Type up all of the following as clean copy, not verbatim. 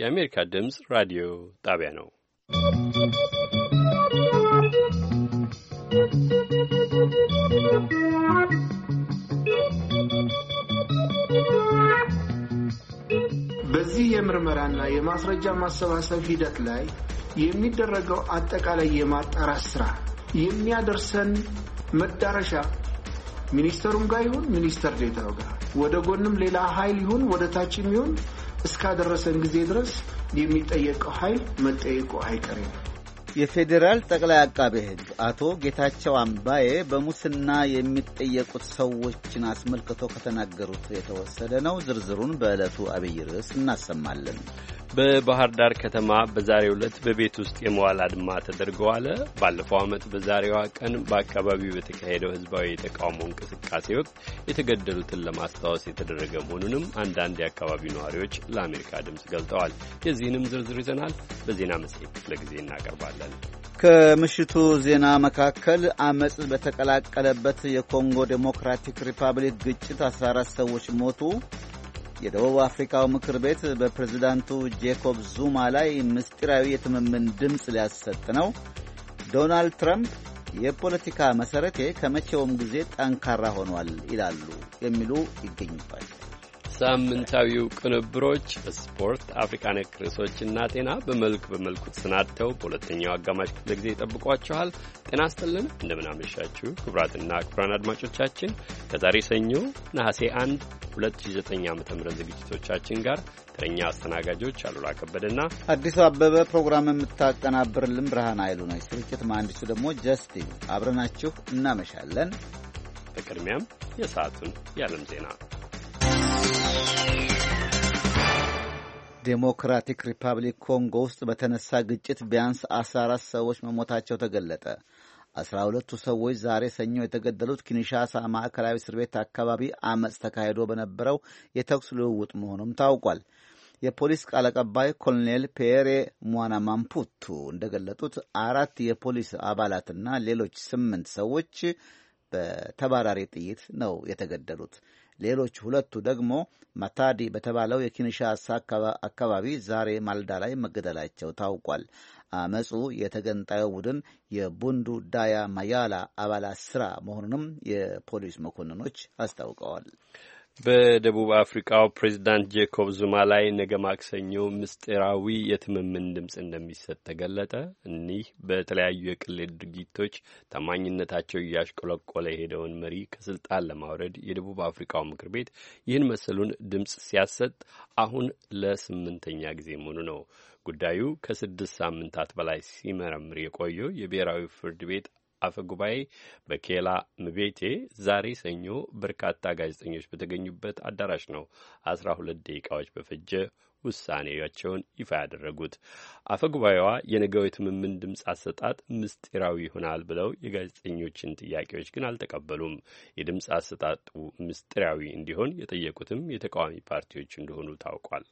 የአሜሪካ ድምፅ ራዲዮ ጣቢያ ነው። በዚህ የምርመራና የማስረጃ ማሰባሰብ ሂደት ላይ የሚደረገው አጠቃላይ የማጣራት ስራ የሚያደርሰን መዳረሻ ሚኒስተሩም ጋር ይሁን ሚኒስተር ዴታው ጋር ወደ ጎንም ሌላ ኃይል ይሁን ወደ ታችም ይሁን እስካደረሰን ጊዜ ድረስ የሚጠየቀው ኃይል መጠየቁ አይቀርም። የፌዴራል ጠቅላይ አቃቤ ሕግ አቶ ጌታቸው አምባዬ በሙስና የሚጠየቁት ሰዎችን አስመልክቶ ከተናገሩት የተወሰደ ነው። ዝርዝሩን በዕለቱ አብይ ርዕስ እናሰማለን። በባህር ዳር ከተማ በዛሬው ዕለት በቤት ውስጥ የመዋል አድማ ተደርገዋል። ባለፈው ዓመት በዛሬዋ ቀን በአካባቢው በተካሄደው ህዝባዊ የተቃውሞ እንቅስቃሴ ወቅት የተገደሉትን ለማስታወስ የተደረገ መሆኑንም አንዳንድ የአካባቢው ነዋሪዎች ለአሜሪካ ድምፅ ገልጠዋል። የዚህንም ዝርዝር ይዘናል በዜና መጽሔት ክፍለ ጊዜ እናቀርባለን። ከምሽቱ ዜና መካከል አመጽ በተቀላቀለበት የኮንጎ ዴሞክራቲክ ሪፐብሊክ ግጭት 14 ሰዎች ሞቱ። የደቡብ አፍሪካው ምክር ቤት በፕሬዝዳንቱ ጄኮብ ዙማ ላይ ምስጢራዊ የትምምን ድምፅ ሊያሰጥ ነው። ዶናልድ ትራምፕ የፖለቲካ መሰረቴ ከመቼውም ጊዜ ጠንካራ ሆኗል ይላሉ የሚሉ ይገኙባቸዋል። ሳምንታዊው ቅንብሮች፣ ስፖርት፣ አፍሪካ ነክ ርዕሶችና ጤና በመልኩ ተሰናድተው በሁለተኛው አጋማሽ ክፍለ ጊዜ ይጠብቋችኋል። ጤና ይስጥልን፣ እንደምናመሻችሁ ክቡራትና ክቡራን አድማጮቻችን ከዛሬ ሰኞ ነሐሴ 1 2009 ዓ.ም ዝግጅቶቻችን ጋር ተረኛ አስተናጋጆች አሉላ ከበደና አዲሱ አበበ፣ ፕሮግራም የምታቀናብርልን ብርሃን ኃይሉ ነች። ስርጭት መሐንዲሱ ደግሞ ጀስቲን። አብረናችሁ እናመሻለን። በቅድሚያም የሰዓቱን የዓለም ዜና። ዴሞክራቲክ ሪፐብሊክ ኮንጎ ውስጥ በተነሳ ግጭት ቢያንስ 14 ሰዎች መሞታቸው ተገለጠ። 12ቱ ሰዎች ዛሬ ሰኞ የተገደሉት ኪንሻሳ ማዕከላዊ እስር ቤት አካባቢ አመጽ ተካሂዶ በነበረው የተኩስ ልውውጥ መሆኑም ታውቋል። የፖሊስ ቃል አቀባይ ኮሎኔል ፒየሬ ሙዋናማምፑቱ እንደገለጡት 4 የፖሊስ አባላትና ሌሎች 8 ሰዎች በተባራሪ ጥይት ነው የተገደሉት። ሌሎች 2 ደግሞ ማታዲ በተባለው የኪንሻሳ አካባቢ ዛሬ ማልዳ ላይ መገደላቸው ታውቋል። አመጹ የተገንጣዩ ቡድን የቡንዱ ዳያ ማያላ አባላት ስራ መሆኑንም የፖሊስ መኮንኖች አስታውቀዋል። በደቡብ አፍሪካው ፕሬዚዳንት ጄኮብ ዙማ ላይ ነገ ማክሰኞ ምስጢራዊ የትምምን ድምፅ እንደሚሰጥ ተገለጠ። እኒህ በተለያዩ የቅሌት ድርጊቶች ታማኝነታቸው እያሽቆለቆለ የሄደውን መሪ ከስልጣን ለማውረድ የደቡብ አፍሪካው ምክር ቤት ይህን መሰሉን ድምፅ ሲያሰጥ አሁን ለ8ኛ ጊዜ መሆኑ ነው። ጉዳዩ ከ6 ሳምንታት በላይ ሲመረምር የቆየው የብሔራዊ ፍርድ ቤት አፈ ጉባኤ በኬላ ምቤቴ ዛሬ ሰኞ በርካታ ጋዜጠኞች በተገኙበት አዳራሽ ነው 12 ደቂቃዎች በፈጀ ውሳኔያቸውን ይፋ ያደረጉት። አፈ ጉባኤዋ የነገው የትምምን ድምፅ አሰጣጥ ምስጢራዊ ይሆናል ብለው የጋዜጠኞችን ጥያቄዎች ግን አልተቀበሉም። የድምፅ አሰጣጡ ምስጢራዊ እንዲሆን የጠየቁትም የተቃዋሚ ፓርቲዎች እንደሆኑ ታውቋል።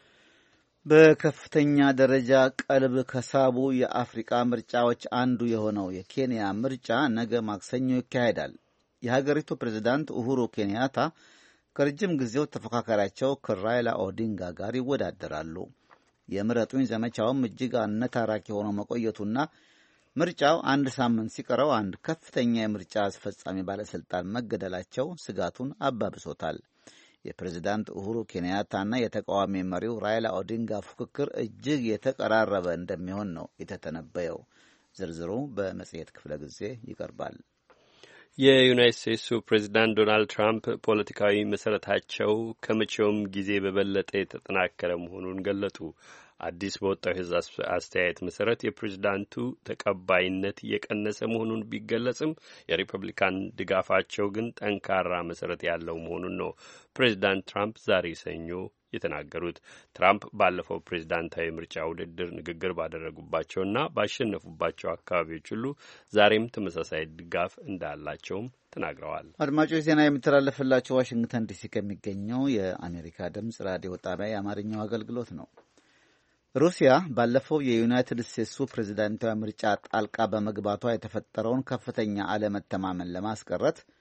በከፍተኛ ደረጃ ቀልብ ከሳቡ የአፍሪቃ ምርጫዎች አንዱ የሆነው የኬንያ ምርጫ ነገ ማክሰኞ ይካሄዳል። የሀገሪቱ ፕሬዝዳንት ኡሁሩ ኬንያታ ከረጅም ጊዜው ተፎካካሪያቸው ከራይላ ኦዲንጋ ጋር ይወዳደራሉ። የምረጡኝ ዘመቻውም እጅግ አነታራኪ ሆኖ መቆየቱና ምርጫው 1 ሳምንት ሲቀረው አንድ ከፍተኛ የምርጫ አስፈጻሚ ባለስልጣን መገደላቸው ስጋቱን አባብሶታል። የፕሬዝዳንት ኡሁሩ ኬንያታና የተቃዋሚ መሪው ራይላ ኦዲንጋ ፉክክር እጅግ የተቀራረበ እንደሚሆን ነው የተተነበየው። ዝርዝሩ በመጽሔት ክፍለ ጊዜ ይቀርባል። የዩናይትድ ስቴትሱ ፕሬዚዳንት ዶናልድ ትራምፕ ፖለቲካዊ መሰረታቸው ከመቼውም ጊዜ በበለጠ የተጠናከረ መሆኑን ገለጡ። አዲስ በወጣው የሕዝብ አስተያየት መሰረት የፕሬዝዳንቱ ተቀባይነት እየቀነሰ መሆኑን ቢገለጽም የሪፐብሊካን ድጋፋቸው ግን ጠንካራ መሰረት ያለው መሆኑን ነው ፕሬዝዳንት ትራምፕ ዛሬ ሰኞ የተናገሩት። ትራምፕ ባለፈው ፕሬዝዳንታዊ ምርጫ ውድድር ንግግር ባደረጉባቸውና ባሸነፉባቸው አካባቢዎች ሁሉ ዛሬም ተመሳሳይ ድጋፍ እንዳላቸውም ተናግረዋል። አድማጮች ዜና የሚተላለፍላቸው ዋሽንግተን ዲሲ ከሚገኘው የአሜሪካ ድምፅ ራዲዮ ጣቢያ የአማርኛው አገልግሎት ነው። ሩሲያ ባለፈው የዩናይትድ ስቴትሱ ፕሬዝዳንታዊ ምርጫ ጣልቃ በመግባቷ የተፈጠረውን ከፍተኛ አለመተማመን ለማስቀረት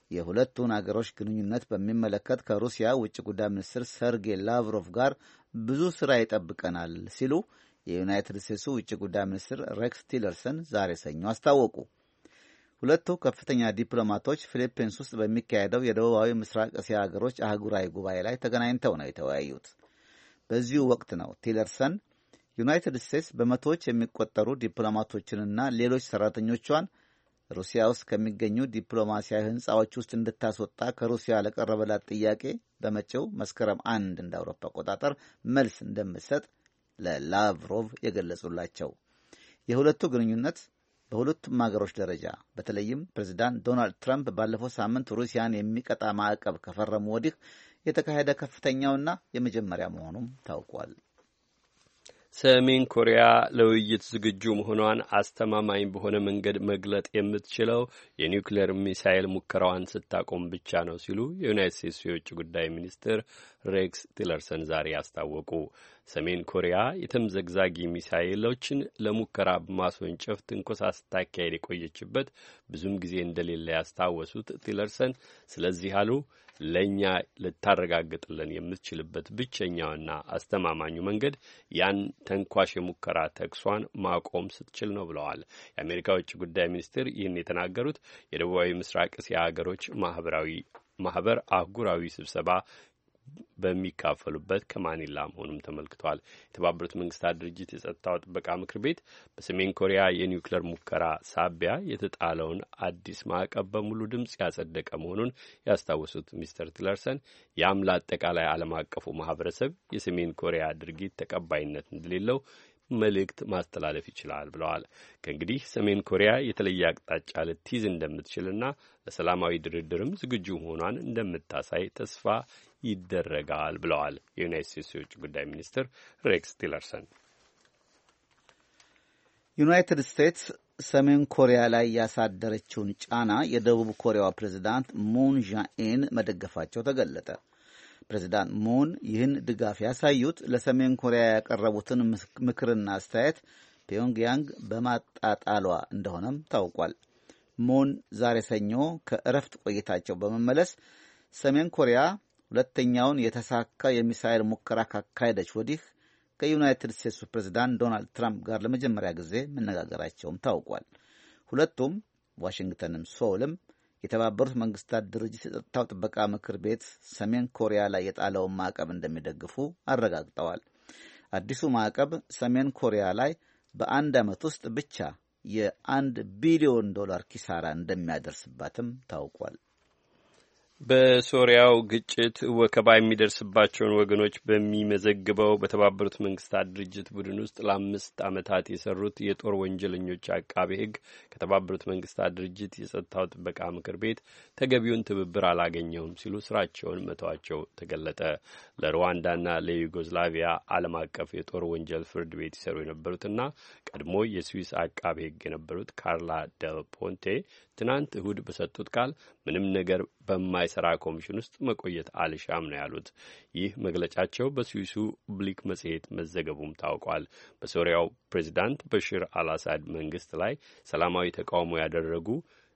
የሁለቱን አገሮች ግንኙነት በሚመለከት ከሩሲያ ውጭ ጉዳይ ሚኒስትር ሰርጌይ ላቭሮቭ ጋር ብዙ ስራ ይጠብቀናል ሲሉ የዩናይትድ ስቴትሱ ውጭ ጉዳይ ሚኒስትር ሬክስ ቲለርሰን ዛሬ ሰኞ አስታወቁ። ሁለቱ ከፍተኛ ዲፕሎማቶች ፊሊፒንስ ውስጥ በሚካሄደው የደቡባዊ ምስራቅ እስያ ሀገሮች አህጉራዊ ጉባኤ ላይ ተገናኝተው ነው የተወያዩት። በዚሁ ወቅት ነው ቲለርሰን ዩናይትድ ስቴትስ በመቶዎች የሚቆጠሩ ዲፕሎማቶችንና ሌሎች ሰራተኞቿን ሩሲያ ውስጥ ከሚገኙ ዲፕሎማሲያዊ ሕንፃዎች ውስጥ እንድታስወጣ ከሩሲያ ለቀረበላት ጥያቄ በመጪው መስከረም 1 እንደ አውሮፓ አቆጣጠር መልስ እንደምትሰጥ ለላቭሮቭ የገለጹላቸው። የሁለቱ ግንኙነት በሁለቱም ሀገሮች ደረጃ በተለይም ፕሬዚዳንት ዶናልድ ትራምፕ ባለፈው ሳምንት ሩሲያን የሚቀጣ ማዕቀብ ከፈረሙ ወዲህ የተካሄደ ከፍተኛውና የመጀመሪያ መሆኑም ታውቋል። ሰሜን ኮሪያ ለውይይት ዝግጁ መሆኗን አስተማማኝ በሆነ መንገድ መግለጥ የምትችለው የኒውክሌር ሚሳይል ሙከራዋን ስታቆም ብቻ ነው ሲሉ የዩናይትድ ስቴትስ የውጭ ጉዳይ ሚኒስትር ሬክስ ቲለርሰን ዛሬ አስታወቁ። ሰሜን ኮሪያ የተምዘግዛጊ ሚሳይሎችን ለሙከራ በማስወንጨፍ ትንኮሳ ስታካሄድ የቆየችበት ብዙም ጊዜ እንደሌለ ያስታወሱት ቲለርሰን ስለዚህ አሉ ለእኛ ልታረጋግጥልን የምትችልበት ብቸኛውና አስተማማኙ መንገድ ያን ተንኳሽ የሙከራ ተኩሷን ማቆም ስትችል ነው ብለዋል። የአሜሪካ ውጭ ጉዳይ ሚኒስትር ይህን የተናገሩት የደቡባዊ ምስራቅ እስያ ሀገሮች ማህበር አህጉራዊ ስብሰባ በሚካፈሉበት ከማኒላ መሆኑም ተመልክቷል። የተባበሩት መንግስታት ድርጅት የጸጥታው ጥበቃ ምክር ቤት በሰሜን ኮሪያ የኒውክሌር ሙከራ ሳቢያ የተጣለውን አዲስ ማዕቀብ በሙሉ ድምፅ ያጸደቀ መሆኑን ያስታወሱት ሚስተር ቲለርሰን ያም ለአጠቃላይ ዓለም አቀፉ ማህበረሰብ የሰሜን ኮሪያ ድርጊት ተቀባይነት እንደሌለው መልእክት ማስተላለፍ ይችላል ብለዋል። ከእንግዲህ ሰሜን ኮሪያ የተለየ አቅጣጫ ልትይዝ እንደምትችልና ለሰላማዊ ድርድርም ዝግጁ መሆኗን እንደምታሳይ ተስፋ ይደረጋል ብለዋል የዩናይትድ ስቴትስ የውጭ ጉዳይ ሚኒስትር ሬክስ ቲለርሰን። ዩናይትድ ስቴትስ ሰሜን ኮሪያ ላይ ያሳደረችውን ጫና የደቡብ ኮሪያዋ ፕሬዚዳንት ሙን ጃኢን መደገፋቸው ተገለጠ። ፕሬዚዳንት ሙን ይህን ድጋፍ ያሳዩት ለሰሜን ኮሪያ ያቀረቡትን ምክርና አስተያየት ፒዮንግያንግ በማጣጣሏ እንደሆነም ታውቋል። ሙን ዛሬ ሰኞ ከእረፍት ቆይታቸው በመመለስ ሰሜን ኮሪያ ሁለተኛውን የተሳካ የሚሳኤል ሙከራ ካካሄደች ወዲህ ከዩናይትድ ስቴትሱ ፕሬዚዳንት ዶናልድ ትራምፕ ጋር ለመጀመሪያ ጊዜ መነጋገራቸውም ታውቋል። ሁለቱም ዋሽንግተንም ሶልም የተባበሩት መንግስታት ድርጅት የጸጥታው ጥበቃ ምክር ቤት ሰሜን ኮሪያ ላይ የጣለውን ማዕቀብ እንደሚደግፉ አረጋግጠዋል። አዲሱ ማዕቀብ ሰሜን ኮሪያ ላይ በአንድ ዓመት ውስጥ ብቻ $1 ቢሊዮን ኪሳራ እንደሚያደርስባትም ታውቋል። በሶሪያው ግጭት ወከባ የሚደርስባቸውን ወገኖች በሚመዘግበው በተባበሩት መንግስታት ድርጅት ቡድን ውስጥ ለ5 ዓመታት የሰሩት የጦር ወንጀለኞች አቃቤ ሕግ ከተባበሩት መንግስታት ድርጅት የጸጥታው ጥበቃ ምክር ቤት ተገቢውን ትብብር አላገኘውም ሲሉ ስራቸውን መተዋቸው ተገለጠ። ለሩዋንዳና ለዩጎዝላቪያ ዓለም አቀፍ የጦር ወንጀል ፍርድ ቤት ይሰሩ የነበሩትና ቀድሞ የስዊስ አቃቤ ሕግ የነበሩት ካርላ ደል ፖንቴ ትናንት እሁድ በሰጡት ቃል ምንም ነገር በማይሰራ ኮሚሽን ውስጥ መቆየት አልሻም ነው ያሉት። ይህ መግለጫቸው በስዊሱ ብሊክ መጽሔት መዘገቡም ታውቋል። በሶሪያው ፕሬዚዳንት በሽር አልአሳድ መንግስት ላይ ሰላማዊ ተቃውሞ ያደረጉ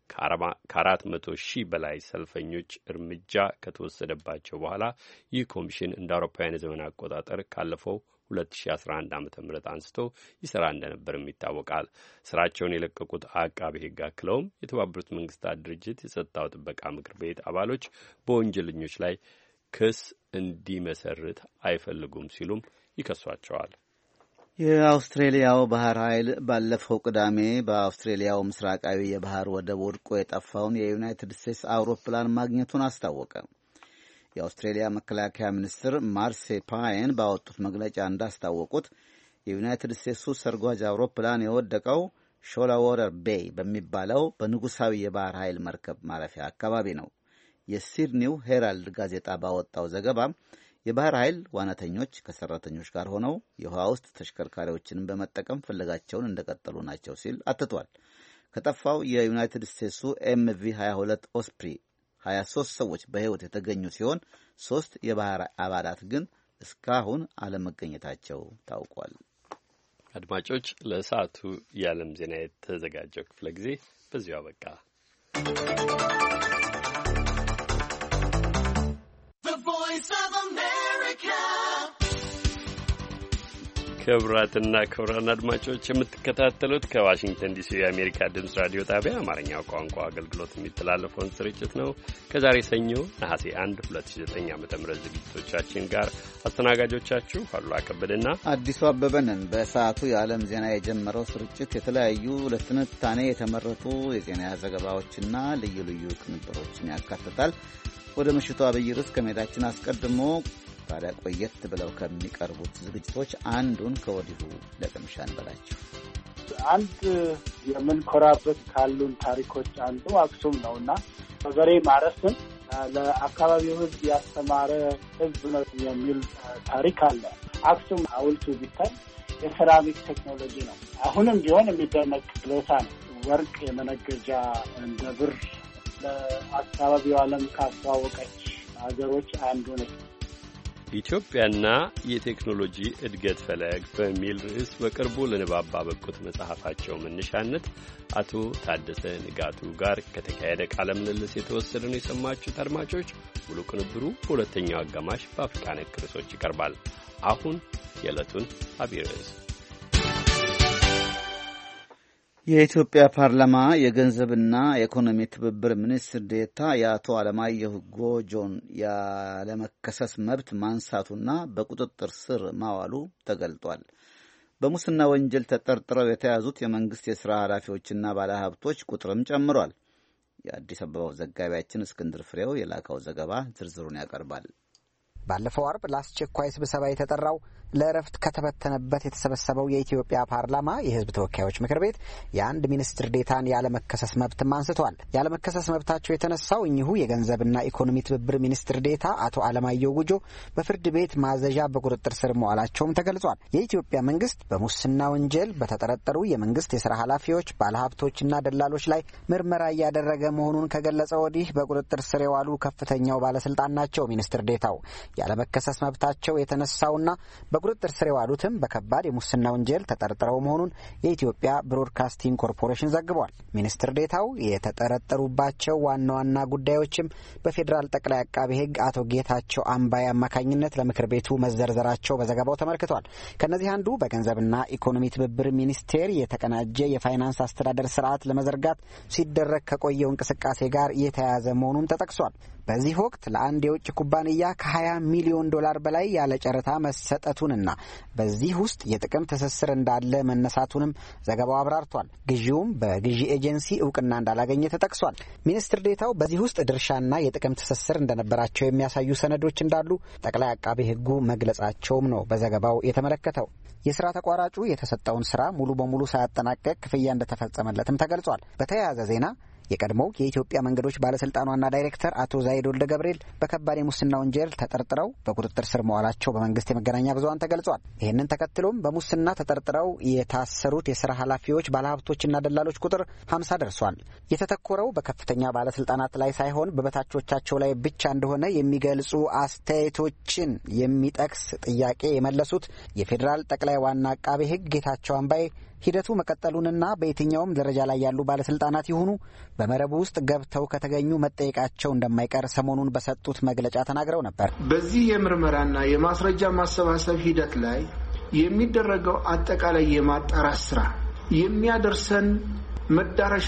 ከ400,000 በላይ ሰልፈኞች እርምጃ ከተወሰደባቸው በኋላ ይህ ኮሚሽን እንደ አውሮፓውያን የዘመን አቆጣጠር ካለፈው 2011 ዓ.ም አንስቶ ይሰራ እንደነበርም ይታወቃል። ስራቸውን የለቀቁት አቃቤ ሕግ አክለውም የተባበሩት መንግስታት ድርጅት የጸጥታው ጥበቃ ምክር ቤት አባሎች በወንጀለኞች ላይ ክስ እንዲመሰርት አይፈልጉም ሲሉም ይከሷቸዋል። የአውስትሬሊያው ባህር ኃይል ባለፈው ቅዳሜ በአውስትሬሊያው ምስራቃዊ የባህር ወደብ ወድቆ የጠፋውን የዩናይትድ ስቴትስ አውሮፕላን ማግኘቱን አስታወቀ። የአውስትሬሊያ መከላከያ ሚኒስትር ማርሴ ፓየን ባወጡት መግለጫ እንዳስታወቁት የዩናይትድ ስቴትሱ ሰርጓጅ አውሮፕላን የወደቀው ሾላወረር ቤይ በሚባለው በንጉሳዊ የባህር ኃይል መርከብ ማረፊያ አካባቢ ነው። የሲድኒው ሄራልድ ጋዜጣ ባወጣው ዘገባ የባህር ኃይል ዋናተኞች ከሰራተኞች ጋር ሆነው የውሃ ውስጥ ተሽከርካሪዎችን በመጠቀም ፍለጋቸውን እንደቀጠሉ ናቸው ሲል አትቷል። ከጠፋው የዩናይትድ ስቴትሱ ኤምቪ 22 ኦስፕሪ 23 ሰዎች በሕይወት የተገኙ ሲሆን 3 የባህር አባላት ግን እስካሁን አለመገኘታቸው ታውቋል። አድማጮች፣ ለሰዓቱ የዓለም ዜና የተዘጋጀው ክፍለ ጊዜ በዚሁ አበቃ። ክቡራትና ክቡራን አድማጮች የምትከታተሉት ከዋሽንግተን ዲሲ የአሜሪካ ድምፅ ራዲዮ ጣቢያ አማርኛው ቋንቋ አገልግሎት የሚተላለፈውን ስርጭት ነው። ከዛሬ ሰኞ ነሐሴ 1 2009 ዓ.ም ዝግጅቶቻችን ጋር አስተናጋጆቻችሁ አሉላ ከበደና አዲሱ አበበ ነን። በሰዓቱ የዓለም ዜና የጀመረው ስርጭት የተለያዩ ለትንታኔ የተመረጡ የዜና ዘገባዎችና ልዩ ልዩ ቅንብሮችን ያካትታል። ወደ ምሽቱ አብይ ርዕስ ከመሄዳችን አስቀድሞ ታዲያ ቆየት ብለው ከሚቀርቡት ዝግጅቶች አንዱን ከወዲሁ ለቅምሻ እንበላችሁ። አንድ የምንኮራበት ካሉን ታሪኮች አንዱ አክሱም ነውና በበሬ ማረስን ለአካባቢው ሕዝብ ያስተማረ ሕዝብ ነው የሚል ታሪክ አለ። አክሱም ሐውልቱ ቢታይ የሴራሚክ ቴክኖሎጂ ነው። አሁንም ቢሆን የሚደነቅ ችሎታ ነው። ወርቅ የመነገጃ እንደ ብር ለአካባቢው ዓለም ካስተዋወቀች ሀገሮች አንዱ ነች። ኢትዮጵያና የቴክኖሎጂ እድገት ፈለግ በሚል ርዕስ በቅርቡ ለንባብ ባበቁት መጽሐፋቸው መነሻነት አቶ ታደሰ ንጋቱ ጋር ከተካሄደ ቃለ ምልልስ የተወሰደ ነው የሰማችሁት። አድማጮች ሙሉ ቅንብሩ በሁለተኛው አጋማሽ በአፍሪካ ነክ ርዕሶች ይቀርባል። አሁን የዕለቱን አብይ ርዕስ የኢትዮጵያ ፓርላማ የገንዘብና የኢኮኖሚ ትብብር ሚኒስትር ዴኤታ የአቶ አለማየሁ ጎጆን ያለመከሰስ መብት ማንሳቱና በቁጥጥር ስር ማዋሉ ተገልጧል። በሙስና ወንጀል ተጠርጥረው የተያዙት የመንግስት የሥራ ኃላፊዎችና ባለሀብቶች ቁጥርም ጨምሯል። የአዲስ አበባው ዘጋቢያችን እስክንድር ፍሬው የላከው ዘገባ ዝርዝሩን ያቀርባል። ባለፈው አርብ ለአስቸኳይ ስብሰባ የተጠራው ለእረፍት ከተበተነበት የተሰበሰበው የኢትዮጵያ ፓርላማ የሕዝብ ተወካዮች ምክር ቤት የአንድ ሚኒስትር ዴታን ያለመከሰስ መብትም አንስቷል። ያለመከሰስ መብታቸው የተነሳው እኚሁ የገንዘብና ኢኮኖሚ ትብብር ሚኒስትር ዴታ አቶ አለማየሁ ጉጆ በፍርድ ቤት ማዘዣ በቁጥጥር ስር መዋላቸውም ተገልጿል። የኢትዮጵያ መንግስት በሙስና ወንጀል በተጠረጠሩ የመንግስት የሥራ ኃላፊዎች፣ ባለሀብቶችና ደላሎች ላይ ምርመራ እያደረገ መሆኑን ከገለጸ ወዲህ በቁጥጥር ስር የዋሉ ከፍተኛው ባለስልጣን ናቸው ሚኒስትር ዴታው። ያለመከሰስ መብታቸው የተነሳውና በቁጥጥር ስር የዋሉትም በከባድ የሙስና ወንጀል ተጠርጥረው መሆኑን የኢትዮጵያ ብሮድካስቲንግ ኮርፖሬሽን ዘግቧል። ሚኒስትር ዴታው የተጠረጠሩባቸው ዋና ዋና ጉዳዮችም በፌዴራል ጠቅላይ አቃቤ ሕግ አቶ ጌታቸው አምባይ አማካኝነት ለምክር ቤቱ መዘርዘራቸው በዘገባው ተመልክቷል። ከነዚህ አንዱ በገንዘብና ኢኮኖሚ ትብብር ሚኒስቴር የተቀናጀ የፋይናንስ አስተዳደር ስርዓት ለመዘርጋት ሲደረግ ከቆየው እንቅስቃሴ ጋር የተያያዘ መሆኑም ተጠቅሷል። በዚህ ወቅት ለአንድ የውጭ ኩባንያ ከ20 ሚሊዮን ዶላር በላይ ያለ ጨረታ መሰጠቱንና በዚህ ውስጥ የጥቅም ትስስር እንዳለ መነሳቱንም ዘገባው አብራርቷል። ግዢውም በግዢ ኤጀንሲ እውቅና እንዳላገኘ ተጠቅሷል። ሚኒስትር ዴታው በዚህ ውስጥ ድርሻና የጥቅም ትስስር እንደነበራቸው የሚያሳዩ ሰነዶች እንዳሉ ጠቅላይ አቃቤ ሕጉ መግለጻቸውም ነው በዘገባው የተመለከተው። የስራ ተቋራጩ የተሰጠውን ስራ ሙሉ በሙሉ ሳያጠናቀቅ ክፍያ እንደተፈጸመለትም ተገልጿል። በተያያዘ ዜና የቀድሞው የኢትዮጵያ መንገዶች ባለስልጣን ዋና ዳይሬክተር አቶ ዛይድ ወልደ ገብርኤል በከባድ የሙስና ወንጀል ተጠርጥረው በቁጥጥር ስር መዋላቸው በመንግስት የመገናኛ ብዙኃን ተገልጿል። ይህንን ተከትሎም በሙስና ተጠርጥረው የታሰሩት የሥራ ኃላፊዎች፣ ባለሀብቶችና ደላሎች ቁጥር 50 ደርሷል። የተተኮረው በከፍተኛ ባለስልጣናት ላይ ሳይሆን በበታቾቻቸው ላይ ብቻ እንደሆነ የሚገልጹ አስተያየቶችን የሚጠቅስ ጥያቄ የመለሱት የፌዴራል ጠቅላይ ዋና አቃቤ ሕግ ጌታቸው አምባይ ሂደቱ መቀጠሉንና በየትኛውም ደረጃ ላይ ያሉ ባለስልጣናት ይሁኑ በመረቡ ውስጥ ገብተው ከተገኙ መጠየቃቸው እንደማይቀር ሰሞኑን በሰጡት መግለጫ ተናግረው ነበር። በዚህ የምርመራና የማስረጃ ማሰባሰብ ሂደት ላይ የሚደረገው አጠቃላይ የማጣራት ስራ የሚያደርሰን መዳረሻ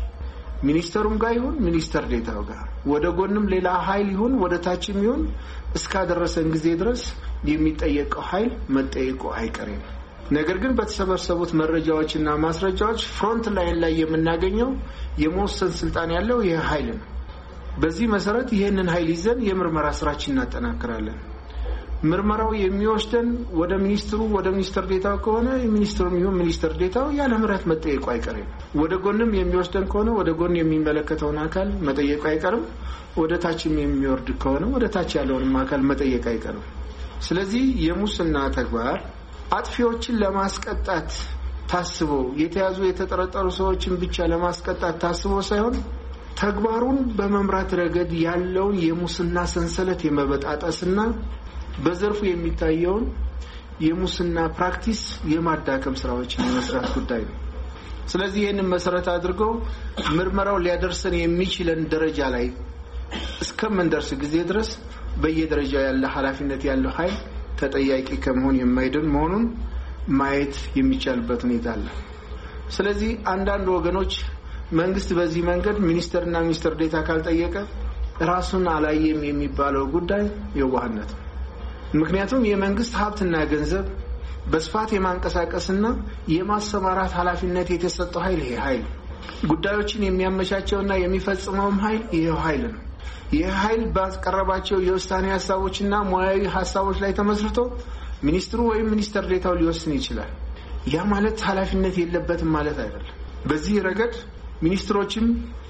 ሚኒስተሩም ጋር ይሁን ሚኒስተር ዴታው ጋር ወደ ጎንም ሌላ ኃይል ይሁን ወደ ታችም ይሁን እስካደረሰን ጊዜ ድረስ የሚጠየቀው ኃይል መጠየቁ አይቀርም። ነገር ግን በተሰበሰቡት መረጃዎችና ማስረጃዎች ፍሮንት ላይን ላይ የምናገኘው የመወሰን ስልጣን ያለው ይህ ኃይል ነው። በዚህ መሰረት ይህንን ኃይል ይዘን የምርመራ ስራችን እናጠናክራለን። ምርመራው የሚወስደን ወደ ሚኒስትሩ ወደ ሚኒስተር ዴታው ከሆነ ሚኒስትሩም ይሁን ሚኒስተር ዴታው ያለ ምህረት መጠየቁ አይቀርም። ወደ ጎንም የሚወስደን ከሆነ ወደ ጎን የሚመለከተውን አካል መጠየቁ አይቀርም። ወደ ታችም የሚወርድ ከሆነ ወደ ታች ያለውንም አካል መጠየቅ አይቀርም። ስለዚህ የሙስና ተግባር አጥፊዎችን ለማስቀጣት ታስቦ የተያዙ የተጠረጠሩ ሰዎችን ብቻ ለማስቀጣት ታስቦ ሳይሆን ተግባሩን በመምራት ረገድ ያለውን የሙስና ሰንሰለት የመበጣጠስና በዘርፉ የሚታየውን የሙስና ፕራክቲስ የማዳከም ስራዎችን የመስራት ጉዳይ ነው። ስለዚህ ይህንን መሰረት አድርገው ምርመራው ሊያደርሰን የሚችለን ደረጃ ላይ እስከምንደርስ ጊዜ ድረስ በየደረጃው ያለ ኃላፊነት ያለው ኃይል ተጠያቂ ከመሆን የማይድን መሆኑን ማየት የሚቻልበት ሁኔታ አለ። ስለዚህ አንዳንድ ወገኖች መንግስት በዚህ መንገድ ሚኒስተርና ሚኒስተር ዴታ ካልጠየቀ ራሱን አላየም የሚባለው ጉዳይ የዋህነት። ምክንያቱም የመንግስት ሀብትና ገንዘብ በስፋት የማንቀሳቀስና የማሰማራት ኃላፊነት የተሰጠው ይሄ ኃይል ጉዳዮችን የሚያመቻቸውና የሚፈጽመውም ይሄ ኃይል ነው። ይሄ ኃይል ባቀረባቸው የውሳኔ ሐሳቦችና ሙያዊ ሐሳቦች ላይ ተመስርቶ ሚኒስትሩ ወይም ሚኒስተር ዴታው ሊወስን ይችላል። ያ ማለት ኃላፊነት የለበትም ማለት አይደለም። በዚህ ረገድ ሚኒስትሮችም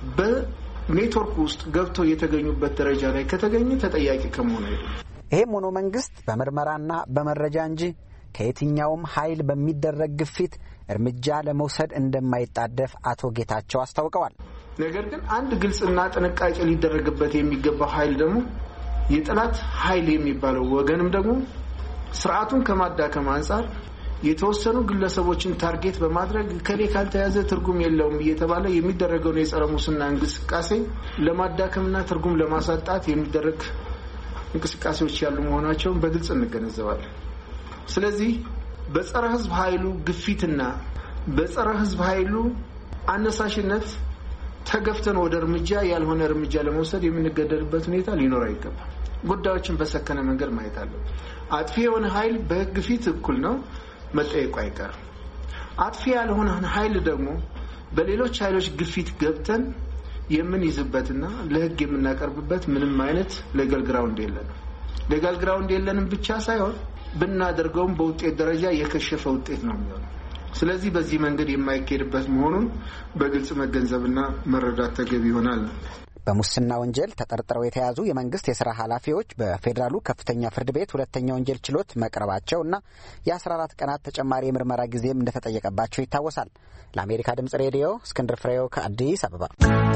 በኔትወርክ ውስጥ ገብተው የተገኙበት ደረጃ ላይ ከተገኘ ተጠያቂ ከመሆኑ አይደለም። ይሄም ሆኖ መንግስት በመርመራና በመረጃ እንጂ ከየትኛውም ኃይል በሚደረግ ግፊት እርምጃ ለመውሰድ እንደማይጣደፍ አቶ ጌታቸው አስታውቀዋል። ነገር ግን አንድ ግልጽና ጥንቃቄ ሊደረግበት የሚገባው ኃይል ደግሞ የጠላት ኃይል የሚባለው ወገንም ደግሞ ስርዓቱን ከማዳከም አንፃር የተወሰኑ ግለሰቦችን ታርጌት በማድረግ ከሌ ካልተያዘ ትርጉም የለውም እየተባለ የሚደረገው የጸረ ሙስና እንቅስቃሴ ለማዳከምና ትርጉም ለማሳጣት የሚደረግ እንቅስቃሴዎች ያሉ መሆናቸውን በግልጽ እንገነዘባለን። ስለዚህ በጸረ ህዝብ ኃይሉ ግፊትና በጸረ ህዝብ ኃይሉ አነሳሽነት ተገፍተን ወደ እርምጃ ያልሆነ እርምጃ ለመውሰድ የምንገደድበት ሁኔታ ሊኖር አይገባም። ጉዳዮችን በሰከነ መንገድ ማየት አለብን። አጥፊ የሆነ ኃይል በህግ ፊት እኩል ነው፣ መጠየቁ አይቀርም። አጥፊ ያልሆነ ኃይል ደግሞ በሌሎች ኃይሎች ግፊት ገብተን የምንይዝበትና ለህግ የምናቀርብበት ምንም አይነት ሌጋል ግራውንድ የለንም። ሌጋል ግራውንድ የለንም ብቻ ሳይሆን ብናደርገውም በውጤት ደረጃ የከሸፈ ውጤት ነው የሚሆነው። ስለዚህ በዚህ መንገድ የማይኬድበት መሆኑን በግልጽ መገንዘብና መረዳት ተገቢ ይሆናል። በሙስና ወንጀል ተጠርጥረው የተያዙ የመንግስት የሥራ ኃላፊዎች በፌዴራሉ ከፍተኛ ፍርድ ቤት ሁለተኛ ወንጀል ችሎት መቅረባቸውና የ14 ቀናት ተጨማሪ የምርመራ ጊዜም እንደተጠየቀባቸው ይታወሳል። ለአሜሪካ ድምጽ ሬዲዮ እስክንድር ፍሬው ከአዲስ አበባ።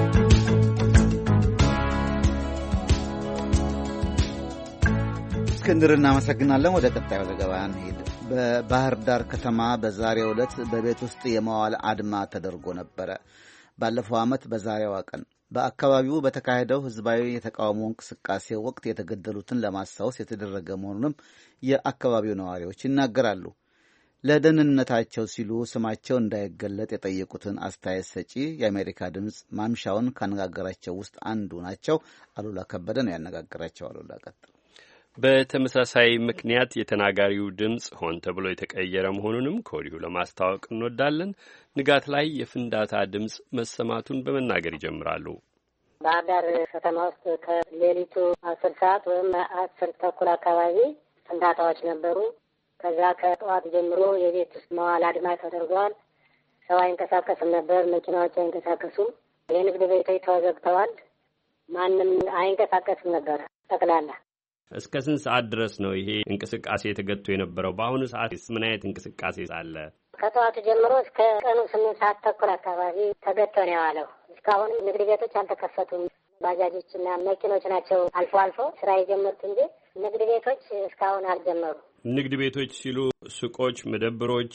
እስክንድር እናመሰግናለን። ወደ ቀጣዩ ዘገባ እንሄድ። በባህር ዳር ከተማ በዛሬው ዕለት በቤት ውስጥ የመዋል አድማ ተደርጎ ነበረ። ባለፈው ዓመት በዛሬዋ ቀን በአካባቢው በተካሄደው ህዝባዊ የተቃውሞ እንቅስቃሴ ወቅት የተገደሉትን ለማስታወስ የተደረገ መሆኑንም የአካባቢው ነዋሪዎች ይናገራሉ። ለደህንነታቸው ሲሉ ስማቸው እንዳይገለጥ የጠየቁትን አስተያየት ሰጪ የአሜሪካ ድምፅ ማምሻውን ካነጋገራቸው ውስጥ አንዱ ናቸው። አሉላ ከበደ ነው ያነጋገራቸው። አሉላ ቀጥል። በተመሳሳይ ምክንያት የተናጋሪው ድምፅ ሆን ተብሎ የተቀየረ መሆኑንም ከወዲሁ ለማስታወቅ እንወዳለን። ንጋት ላይ የፍንዳታ ድምፅ መሰማቱን በመናገር ይጀምራሉ። ባህር ዳር ከተማ ውስጥ ከሌሊቱ 10 ሰዓት ወይም 10 ተኩል አካባቢ ፍንዳታዎች ነበሩ። ከዛ ከጠዋት ጀምሮ የቤት ውስጥ መዋል አድማ ተደርጓል። ሰው አይንቀሳቀስም ነበር፣ መኪናዎች አይንቀሳቀሱም፣ የንግድ ቤቶች ተዘግተዋል። ማንም አይንቀሳቀስም ነበር ጠቅላላ። እስከ ስንት ሰዓት ድረስ ነው ይሄ እንቅስቃሴ የተገቶ የነበረው? በአሁኑ ሰዓት ምን አይነት እንቅስቃሴ አለ? ከጠዋቱ ጀምሮ እስከ ቀኑ 8 ሰዓት ተኩል አካባቢ ተገቶ ነው የዋለው። እስካሁን ንግድ ቤቶች አልተከፈቱም። ባጃጆችና መኪኖች ናቸው አልፎ አልፎ ስራ የጀመሩት እንጂ ንግድ ቤቶች እስካሁን አልጀመሩ። ንግድ ቤቶች ሲሉ ሱቆች፣ መደብሮች፣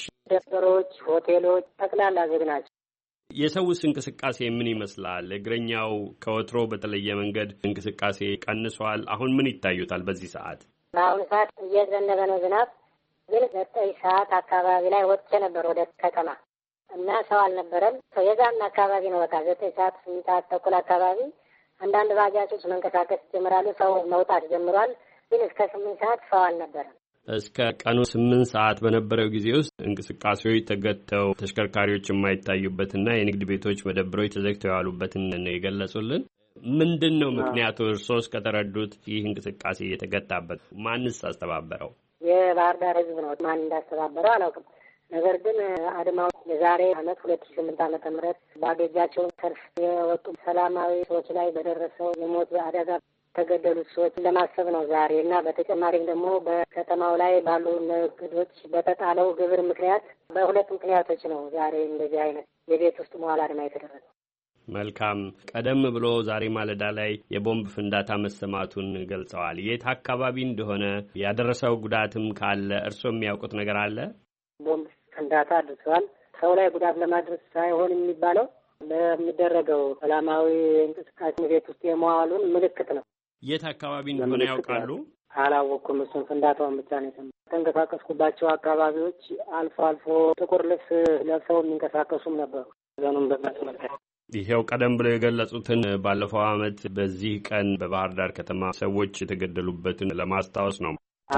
ሆቴሎች ጠቅላላ ዝግ ናቸው። የሰውስ እንቅስቃሴ ምን ይመስላል? እግረኛው ከወትሮ በተለየ መንገድ እንቅስቃሴ ቀንሷል። አሁን ምን ይታዩታል በዚህ ሰዓት? በአሁኑ ሰዓት እየዘነበ ነው ዝናብ። ግን 9 ሰዓት አካባቢ ላይ ወጥቼ ነበር ወደ ከተማ እና ሰው አልነበረም። የዛን አካባቢ ነው በቃ 9 ሰዓት 8 ሰዓት ተኩል አካባቢ አንዳንድ ባጃጆች መንቀሳቀስ ጀምራሉ። ሰው መውጣት ጀምሯል። ግን እስከ 8 ሰዓት ሰው አልነበረም። እስከ ቀኑ 8 ሰዓት በነበረው ጊዜ ውስጥ እንቅስቃሴዎች ተገተው ተሽከርካሪዎች የማይታዩበትና የንግድ ቤቶች፣ መደብሮች ተዘግተው ያሉበትን ነው የገለጹልን። ምንድን ነው ምክንያቱ? እርሶስ ከተረዱት ይህ እንቅስቃሴ የተገታበት ማንስ አስተባበረው? የባህር ዳር ህዝብ ነው። ማን እንዳስተባበረው አላውቅም። ነገር ግን አድማው የዛሬ ዓመት 2008 ዓመተ ምህረት ባገጃቸው ሰልፍ የወጡ ሰላማዊ ሰዎች ላይ በደረሰው የሞት አደጋ ተገደሉት ሰዎች ለማሰብ ነው ዛሬ እና በተጨማሪም ደግሞ በከተማው ላይ ባሉ ንግዶች በተጣለው ግብር ምክንያት በሁለት ምክንያቶች ነው ዛሬ እንደዚህ አይነት የቤት ውስጥ መዋል አድማ የተደረገው። መልካም። ቀደም ብሎ ዛሬ ማለዳ ላይ የቦምብ ፍንዳታ መሰማቱን ገልጸዋል። የት አካባቢ እንደሆነ ያደረሰው ጉዳትም ካለ እርስዎ የሚያውቁት ነገር አለ? ቦምብ ፍንዳታ አድርሰዋል። ሰው ላይ ጉዳት ለማድረስ ሳይሆን የሚባለው ለሚደረገው ሰላማዊ እንቅስቃሴ ቤት ውስጥ የመዋሉን ምልክት ነው። የት አካባቢ እንደሆነ ያውቃሉ? አላወቅኩም። እሱን ፍንዳታውን ብቻ ነው የሰማሁት። ተንቀሳቀስኩባቸው አካባቢዎች አልፎ አልፎ ጥቁር ልብስ ለብሰው የሚንቀሳቀሱም ነበሩ። ዘኑን በመስመር ይሄው ቀደም ብለው የገለጹትን ባለፈው ዓመት በዚህ ቀን በባህር ዳር ከተማ ሰዎች የተገደሉበትን ለማስታወስ ነው።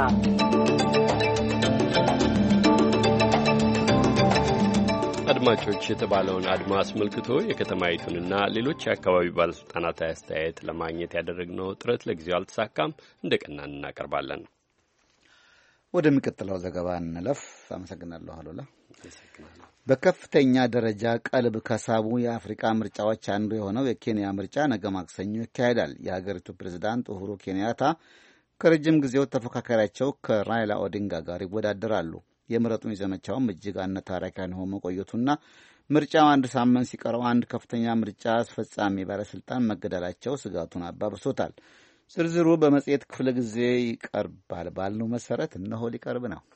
አድማጮች የተባለውን አድማ አስመልክቶ የከተማይቱንና ሌሎች የአካባቢ ባለስልጣናት አስተያየት ለማግኘት ያደረግነው ጥረት ለጊዜው አልተሳካም። እንደቀናን እናቀርባለን። ወደሚቀጥለው ዘገባ እንለፍ። አመሰግናለሁ አሉላ። በከፍተኛ ደረጃ ቀልብ ከሳቡ የአፍሪካ ምርጫዎች አንዱ የሆነው የኬንያ ምርጫ ነገ ማክሰኞ ይካሄዳል። የሀገሪቱ ፕሬዝዳንት ኡሁሩ ኬንያታ ከረጅም ጊዜው ተፎካካሪያቸው ከራይላ ኦዲንጋ ጋር ይወዳደራሉ። የምረጡኝ ዘመቻውም እጅግ አነታራኪ ሆኖ መቆየቱና ምርጫው አንድ ሳምንት ሲቀረው አንድ ከፍተኛ ምርጫ አስፈጻሚ ባለስልጣን መገደላቸው ስጋቱን አባብሶታል። ዝርዝሩ በመጽሔት ክፍለ ጊዜ ይቀርባል ባልነው መሰረት እነሆ ሊቀርብ ነው።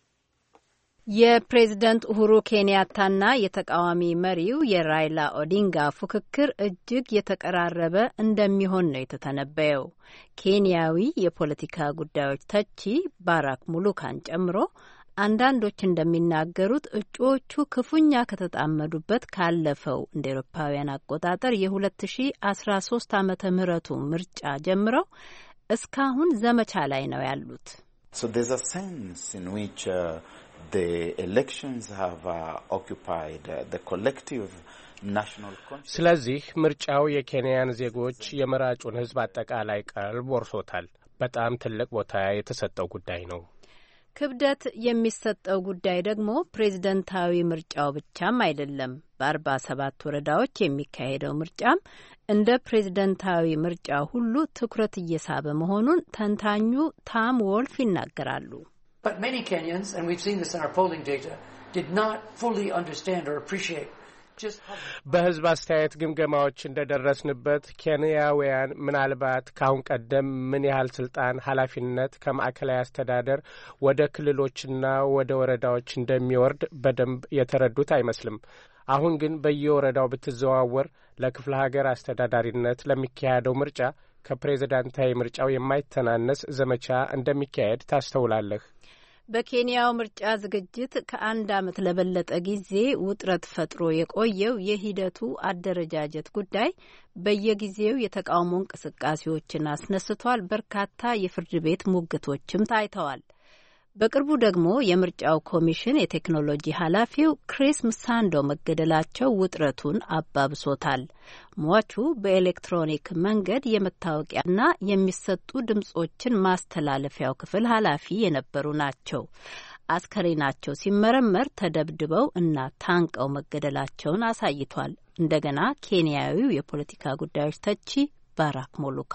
የፕሬዝደንት ኡሁሩ ኬንያታና የተቃዋሚ መሪው የራይላ ኦዲንጋ ፉክክር እጅግ የተቀራረበ እንደሚሆን ነው የተተነበየው። ኬንያዊ የፖለቲካ ጉዳዮች ተቺ ባራክ ሙሉካን ጨምሮ አንዳንዶች እንደሚናገሩት እጩዎቹ ክፉኛ ከተጣመዱበት ካለፈው እንደ ኤሮፓውያን አቆጣጠር የ2013 ዓመተ ምህረቱ ምርጫ ጀምረው እስካሁን ዘመቻ ላይ ነው ያሉት። So there's a sense in which the elections have occupied the collective national conscience. ስለዚህ ምርጫው የኬንያን ዜጎች የመራጩን ሕዝብ አጠቃላይ ቀልብ ወርሶታል። በጣም ትልቅ ቦታ የተሰጠው ጉዳይ ነው። ክብደት የሚሰጠው ጉዳይ ደግሞ ፕሬዝደንታዊ ምርጫው ብቻም አይደለም። በ47 ወረዳዎች የሚካሄደው ምርጫም እንደ ፕሬዝደንታዊ ምርጫ ሁሉ ትኩረት እየሳበ መሆኑን ተንታኙ ታም ወልፍ ይናገራሉ። But many Kenyans, and we've seen this in our polling data, did not fully understand or appreciate በህዝብ አስተያየት ግምገማዎች እንደደረስንበት ኬንያውያን ምናልባት ካሁን ቀደም ምን ያህል ስልጣን ኃላፊነት ከማዕከላዊ አስተዳደር ወደ ክልሎችና ወደ ወረዳዎች እንደሚወርድ በደንብ የተረዱት አይመስልም። አሁን ግን በየወረዳው ብትዘዋወር ለክፍለ ሀገር አስተዳዳሪነት ለሚካሄደው ምርጫ ከፕሬዝዳንታዊ ምርጫው የማይተናነስ ዘመቻ እንደሚካሄድ ታስተውላለህ። በኬንያው ምርጫ ዝግጅት ከአንድ ዓመት ለበለጠ ጊዜ ውጥረት ፈጥሮ የቆየው የሂደቱ አደረጃጀት ጉዳይ በየጊዜው የተቃውሞ እንቅስቃሴዎችን አስነስቷል። በርካታ የፍርድ ቤት ሙግቶችም ታይተዋል። በቅርቡ ደግሞ የምርጫው ኮሚሽን የቴክኖሎጂ ኃላፊው ክሪስ ምሳንዶ መገደላቸው ውጥረቱን አባብሶታል። ሟቹ በኤሌክትሮኒክ መንገድ የመታወቂያና የሚሰጡ ድምጾችን ማስተላለፊያው ክፍል ኃላፊ የነበሩ ናቸው። አስከሬናቸው ሲመረመር ተደብድበው እና ታንቀው መገደላቸውን አሳይቷል። እንደገና ኬንያዊው የፖለቲካ ጉዳዮች ተቺ ባራክ ሙሉካ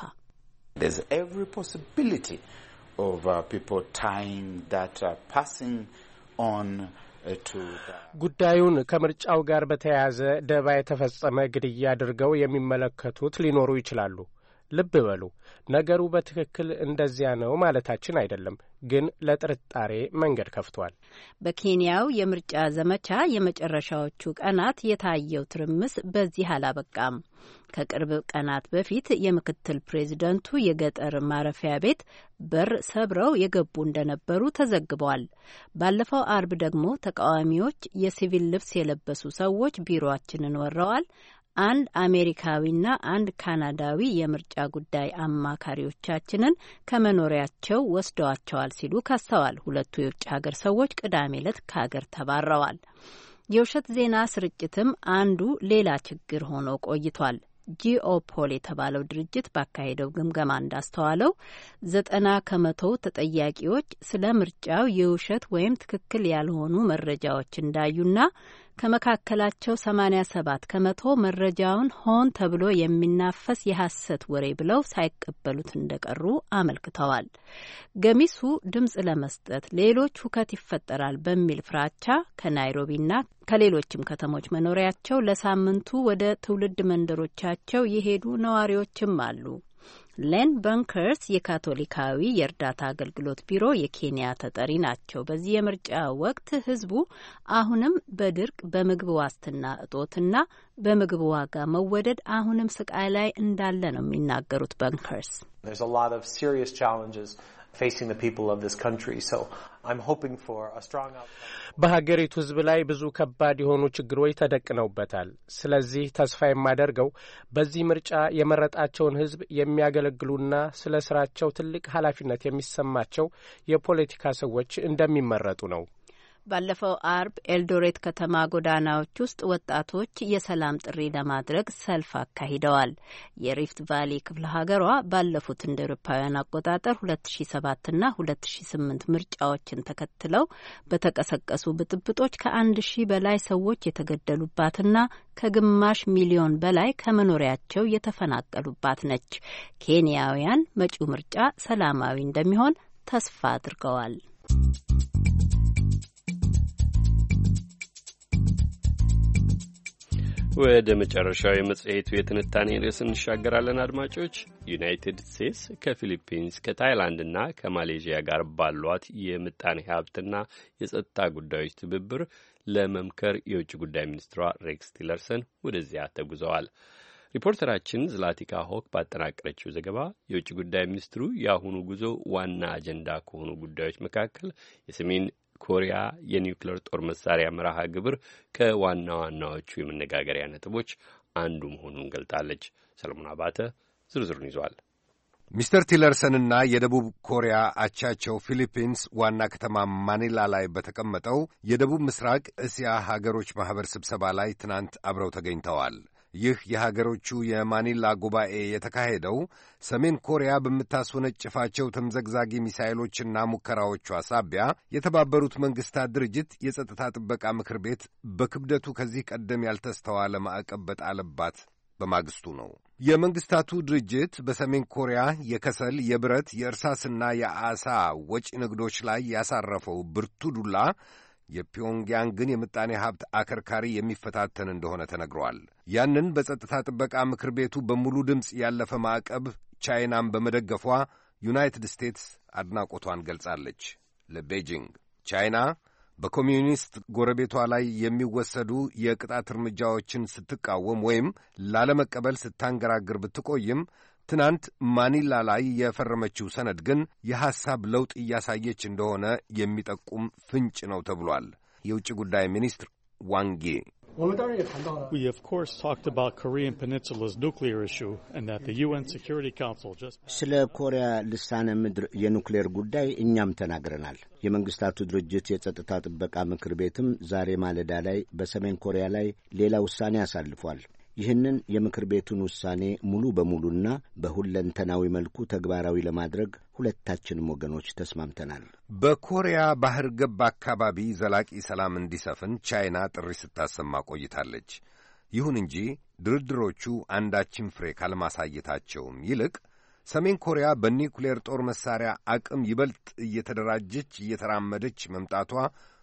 of people tying that passing on to ጉዳዩን ከምርጫው ጋር በተያያዘ ደባ የተፈጸመ ግድያ አድርገው የሚመለከቱት ሊኖሩ ይችላሉ። ልብ በሉ፣ ነገሩ በትክክል እንደዚያ ነው ማለታችን አይደለም፣ ግን ለጥርጣሬ መንገድ ከፍቷል። በኬንያው የምርጫ ዘመቻ የመጨረሻዎቹ ቀናት የታየው ትርምስ በዚህ አላበቃም። ከቅርብ ቀናት በፊት የምክትል ፕሬዝደንቱ የገጠር ማረፊያ ቤት በር ሰብረው የገቡ እንደነበሩ ተዘግቧል። ባለፈው አርብ ደግሞ ተቃዋሚዎች የሲቪል ልብስ የለበሱ ሰዎች ቢሮአችንን ወረዋል፣ አንድ አሜሪካዊና አንድ ካናዳዊ የምርጫ ጉዳይ አማካሪዎቻችንን ከመኖሪያቸው ወስደዋቸዋል ሲሉ ከሰዋል። ሁለቱ የውጭ ሀገር ሰዎች ቅዳሜ ዕለት ከሀገር ተባረዋል። የውሸት ዜና ስርጭትም አንዱ ሌላ ችግር ሆኖ ቆይቷል። ጂኦፖል የተባለው ድርጅት ባካሄደው ግምገማ እንዳስተዋለው 90% ተጠያቂዎች ስለ ምርጫው የውሸት ወይም ትክክል ያልሆኑ መረጃዎች እንዳዩና ከመካከላቸው 87% መረጃውን ሆን ተብሎ የሚናፈስ የሐሰት ወሬ ብለው ሳይቀበሉት እንደቀሩ አመልክተዋል። ገሚሱ ድምጽ ለመስጠት ሌሎች ሁከት ይፈጠራል በሚል ፍራቻ ከናይሮቢና ከሌሎችም ከተሞች መኖሪያቸው ለሳምንቱ ወደ ትውልድ መንደሮቻቸው የሄዱ ነዋሪዎችም አሉ። ሌን በንከርስ የካቶሊካዊ የእርዳታ አገልግሎት ቢሮ የኬንያ ተጠሪ ናቸው። በዚህ የምርጫ ወቅት ህዝቡ አሁንም በድርቅ በምግብ ዋስትና እጦትና በምግብ ዋጋ መወደድ አሁንም ስቃይ ላይ እንዳለ ነው የሚናገሩት በንከርስ። በሀገሪቱ ህዝብ ላይ ብዙ ከባድ የሆኑ ችግሮች ተደቅነውበታል። ስለዚህ ተስፋ የማደርገው በዚህ ምርጫ የመረጣቸውን ህዝብ የሚያገለግሉና ስለ ስራቸው ትልቅ ኃላፊነት የሚሰማቸው የፖለቲካ ሰዎች እንደሚመረጡ ነው። ባለፈው አርብ ኤልዶሬት ከተማ ጎዳናዎች ውስጥ ወጣቶች የሰላም ጥሪ ለማድረግ ሰልፍ አካሂደዋል። የሪፍት ቫሊ ክፍለ ሀገሯ ባለፉት እንደ አውሮፓውያን አቆጣጠር 2007ና 2008 ምርጫዎችን ተከትለው በተቀሰቀሱ ብጥብጦች ከ1000 በላይ ሰዎች የተገደሉባትና ከግማሽ ሚሊዮን በላይ ከመኖሪያቸው የተፈናቀሉባት ነች። ኬንያውያን መጪው ምርጫ ሰላማዊ እንደሚሆን ተስፋ አድርገዋል። ወደ መጨረሻው የመጽሔቱ የትንታኔ ርዕስ እንሻገራለን። አድማጮች፣ ዩናይትድ ስቴትስ ከፊሊፒንስ ከታይላንድና ከማሌዥያ ጋር ባሏት የምጣኔ ሀብትና የጸጥታ ጉዳዮች ትብብር ለመምከር የውጭ ጉዳይ ሚኒስትሯ ሬክስ ቲለርሰን ወደዚያ ተጉዘዋል። ሪፖርተራችን ዝላቲካ ሆክ ባጠናቀረችው ዘገባ የውጭ ጉዳይ ሚኒስትሩ የአሁኑ ጉዞ ዋና አጀንዳ ከሆኑ ጉዳዮች መካከል የሰሜን ኮሪያ የኒውክሌር ጦር መሳሪያ መርሃ ግብር ከዋና ዋናዎቹ የመነጋገሪያ ነጥቦች አንዱ መሆኑን ገልጣለች። ሰለሞን አባተ ዝርዝሩን ይዟል። ሚስተር ቲለርሰንና የደቡብ ኮሪያ አቻቸው ፊሊፒንስ ዋና ከተማ ማኒላ ላይ በተቀመጠው የደቡብ ምስራቅ እስያ ሀገሮች ማኅበር ስብሰባ ላይ ትናንት አብረው ተገኝተዋል። ይህ የሀገሮቹ የማኒላ ጉባኤ የተካሄደው ሰሜን ኮሪያ በምታስወነጭፋቸው ተምዘግዛጊ ሚሳይሎችና ሙከራዎቿ ሳቢያ የተባበሩት መንግሥታት ድርጅት የጸጥታ ጥበቃ ምክር ቤት በክብደቱ ከዚህ ቀደም ያልተስተዋለ ማዕቀብ በጣለባት በማግስቱ ነው። የመንግሥታቱ ድርጅት በሰሜን ኮሪያ የከሰል፣ የብረት፣ የእርሳስና የዓሣ ወጪ ንግዶች ላይ ያሳረፈው ብርቱ ዱላ የፒዮንግያንግን የምጣኔ ሀብት አከርካሪ የሚፈታተን እንደሆነ ተነግሯል። ያንን በጸጥታ ጥበቃ ምክር ቤቱ በሙሉ ድምፅ ያለፈ ማዕቀብ ቻይናም በመደገፏ ዩናይትድ ስቴትስ አድናቆቷን ገልጻለች ለቤጂንግ። ቻይና በኮሚዩኒስት ጎረቤቷ ላይ የሚወሰዱ የቅጣት እርምጃዎችን ስትቃወም ወይም ላለመቀበል ስታንገራግር ብትቆይም ትናንት ማኒላ ላይ የፈረመችው ሰነድ ግን የሐሳብ ለውጥ እያሳየች እንደሆነ የሚጠቁም ፍንጭ ነው ተብሏል። የውጭ ጉዳይ ሚኒስትር ዋንጌ We of course talked about Korean Peninsula's nuclear issue and that the UN Security Council just ስለ ኮሪያ ልሳነ ምድር የኑክሌር ጉዳይ እኛም ተናግረናል። የመንግስታቱ ድርጅት የጸጥታ ጥበቃ ምክር ቤትም ዛሬ ማለዳ ላይ በሰሜን ኮሪያ ላይ ሌላ ውሳኔ አሳልፏል። ይህንን የምክር ቤቱን ውሳኔ ሙሉ በሙሉና በሁለንተናዊ መልኩ ተግባራዊ ለማድረግ ሁለታችንም ወገኖች ተስማምተናል። በኮሪያ ባህር ገብ አካባቢ ዘላቂ ሰላም እንዲሰፍን ቻይና ጥሪ ስታሰማ ቆይታለች። ይሁን እንጂ ድርድሮቹ አንዳችም ፍሬ ካለማሳየታቸውም ይልቅ ሰሜን ኮሪያ በኒውክሌር ጦር መሳሪያ አቅም ይበልጥ እየተደራጀች እየተራመደች መምጣቷ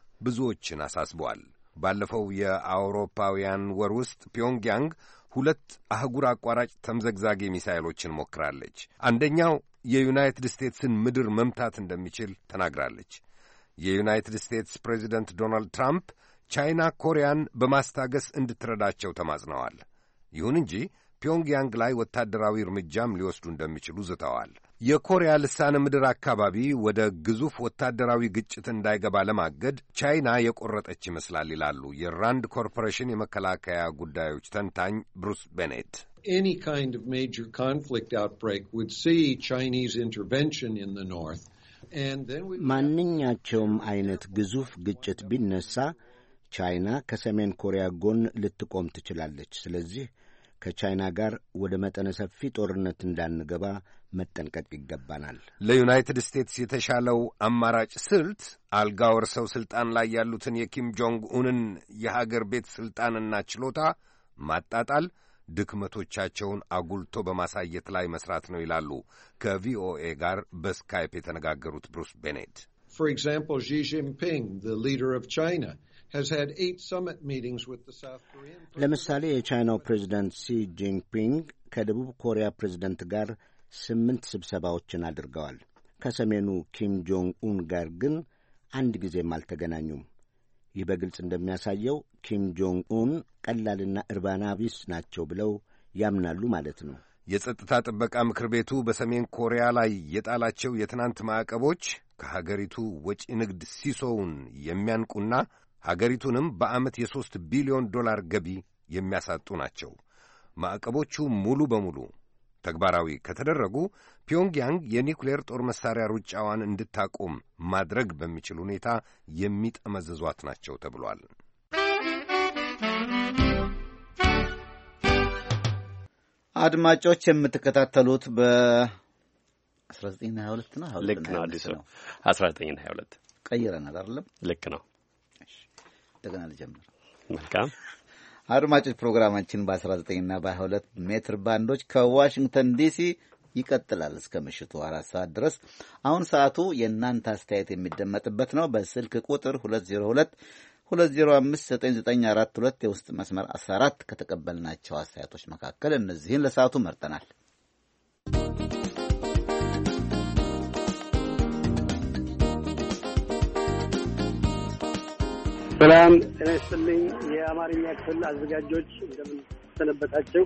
ብዙዎችን አሳስበዋል። ባለፈው የአውሮፓውያን ወር ውስጥ ፒዮንግያንግ 2 አህጉር አቋራጭ ተምዘግዛጊ ሚሳይሎችን ሞክራለች። አንደኛው የዩናይትድ ስቴትስን ምድር መምታት እንደሚችል ተናግራለች። የዩናይትድ ስቴትስ ፕሬዚደንት ዶናልድ ትራምፕ ቻይና ኮሪያን በማስታገስ እንድትረዳቸው ተማጽነዋል። ይሁን እንጂ ፒዮንግያንግ ላይ ወታደራዊ እርምጃም ሊወስዱ እንደሚችሉ ዝተዋል። የኮሪያ ልሳነ ምድር አካባቢ ወደ ግዙፍ ወታደራዊ ግጭት እንዳይገባ ለማገድ ቻይና የቆረጠች ይመስላል ይላሉ የራንድ ኮርፖሬሽን የመከላከያ ጉዳዮች ተንታኝ ብሩስ ቤኔት። Any kind of major conflict outbreak would see Chinese intervention in the north, and then ማንኛቸውም አይነት ግዙፍ ግጭት ቢነሳ ቻይና ከሰሜን ኮሪያ ጎን ልትቆም ትችላለች። ስለዚህ ከቻይና ጋር ወደ መጠነ ሰፊ ጦርነት እንዳንገባ መጠንቀቅ ይገባናል። ለዩናይትድ ስቴትስ የተሻለው አማራጭ ስልት አልጋ ወርሰው ስልጣን ላይ ያሉትን የኪም ጆንግ ኡንን የሀገር ቤት ስልጣንና ችሎታ ማጣጣል፣ ድክመቶቻቸውን አጉልቶ በማሳየት ላይ መስራት ነው ይላሉ ከቪኦኤ ጋር በስካይፕ የተነጋገሩት ብሩስ ቤኔት። For example, Xi Jinping, the leader of China, has had 8 summit meetings with the South Korean president. ለምሳሌ የቻይናው ፕሬዝዳንት ሲ ጂንፒንግ ከደቡብ ኮሪያ ፕሬዝዳንት ጋር 8 ስብሰባዎችን አድርገዋል። ከሰሜኑ ኪም ጆንግ ኡን ጋር ግን አንድ ጊዜም አልተገናኙም። ይህ በግልጽ እንደሚያሳየው ኪም ጆንግ ኡን ቀላልና እርባና ቢስ ናቸው ብለው ያምናሉ ማለት ነው። የጸጥታ ጥበቃ ምክር ቤቱ በሰሜን ኮሪያ ላይ የጣላቸው የትናንት ማዕቀቦች ከሀገሪቱ ወጪ ንግድ ሲሶውን የሚያንቁና ሀገሪቱንም በዓመት $3 ቢሊዮን ገቢ የሚያሳጡ ናቸው። ማዕቀቦቹ ሙሉ በሙሉ ተግባራዊ ከተደረጉ ፒዮንግያንግ የኒውክሌር ጦር መሳሪያ ሩጫዋን እንድታቆም ማድረግ በሚችል ሁኔታ የሚጠመዝዟት ናቸው ተብሏል። አድማጮች የምትከታተሉት በ1922 ነው። ልክ ነው። አዲሱ 1922 ቀይረናል አይደለም? ልክ ነው። እንደገና ልጀምር። መልካም አድማጮች፣ ፕሮግራማችን በ19 እና በ22 ሜትር ባንዶች ከዋሽንግተን ዲሲ ይቀጥላል እስከ ምሽቱ 4 ሰዓት ድረስ። አሁን ሰዓቱ የእናንተ አስተያየት የሚደመጥበት ነው። በስልክ ቁጥር 2059942 የውስጥ መስመር 14 ከተቀበልናቸው አስተያየቶች መካከል እነዚህን ለሰዓቱ መርጠናል። ሰላም ጤና ይስጥልኝ። የአማርኛ ክፍል አዘጋጆች እንደምን ሰነበታችሁ?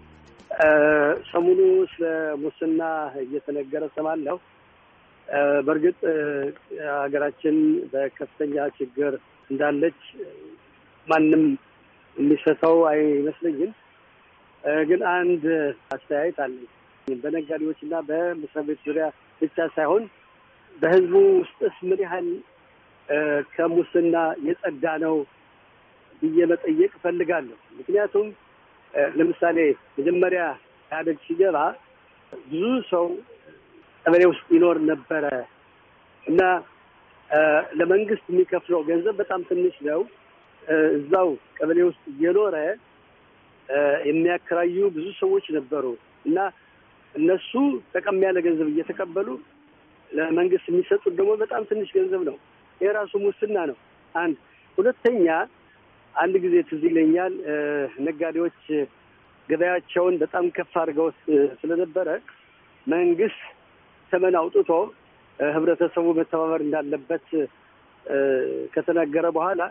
ሰሞኑ ስለ ሙስና እየተነገረ ሰማለሁ። በእርግጥ ሀገራችን በከፍተኛ ችግር እንዳለች ማንም የሚሰጠው አይመስለኝም። ግን አንድ አስተያየት አለኝ። በነጋዴዎችና በመስሪያ ቤት ዙሪያ ብቻ ሳይሆን በሕዝቡ ውስጥስ ምን ያህል ከሙስና የጸዳ ነው ብዬ መጠየቅ እፈልጋለሁ። ምክንያቱም ለምሳሌ መጀመሪያ ኢህአዴግ ሲገባ ብዙ ሰው ቀበሌ ውስጥ ይኖር ነበረ እና ለመንግስት የሚከፍለው ገንዘብ በጣም ትንሽ ነው። እዛው ቀበሌ ውስጥ እየኖረ የሚያከራዩ ብዙ ሰዎች ነበሩ እና እነሱ ጠቀም ያለ ገንዘብ እየተቀበሉ ለመንግስት የሚሰጡት ደግሞ በጣም ትንሽ ገንዘብ ነው። የራሱ ሙስና ነው። አንድ ሁለተኛ፣ አንድ ጊዜ ትዝ ይለኛል ነጋዴዎች ገበያቸውን በጣም ከፍ አድርገውት ስለነበረ መንግስት ተመን አውጥቶ ህብረተሰቡ መተባበር እንዳለበት ከተናገረ በኋላ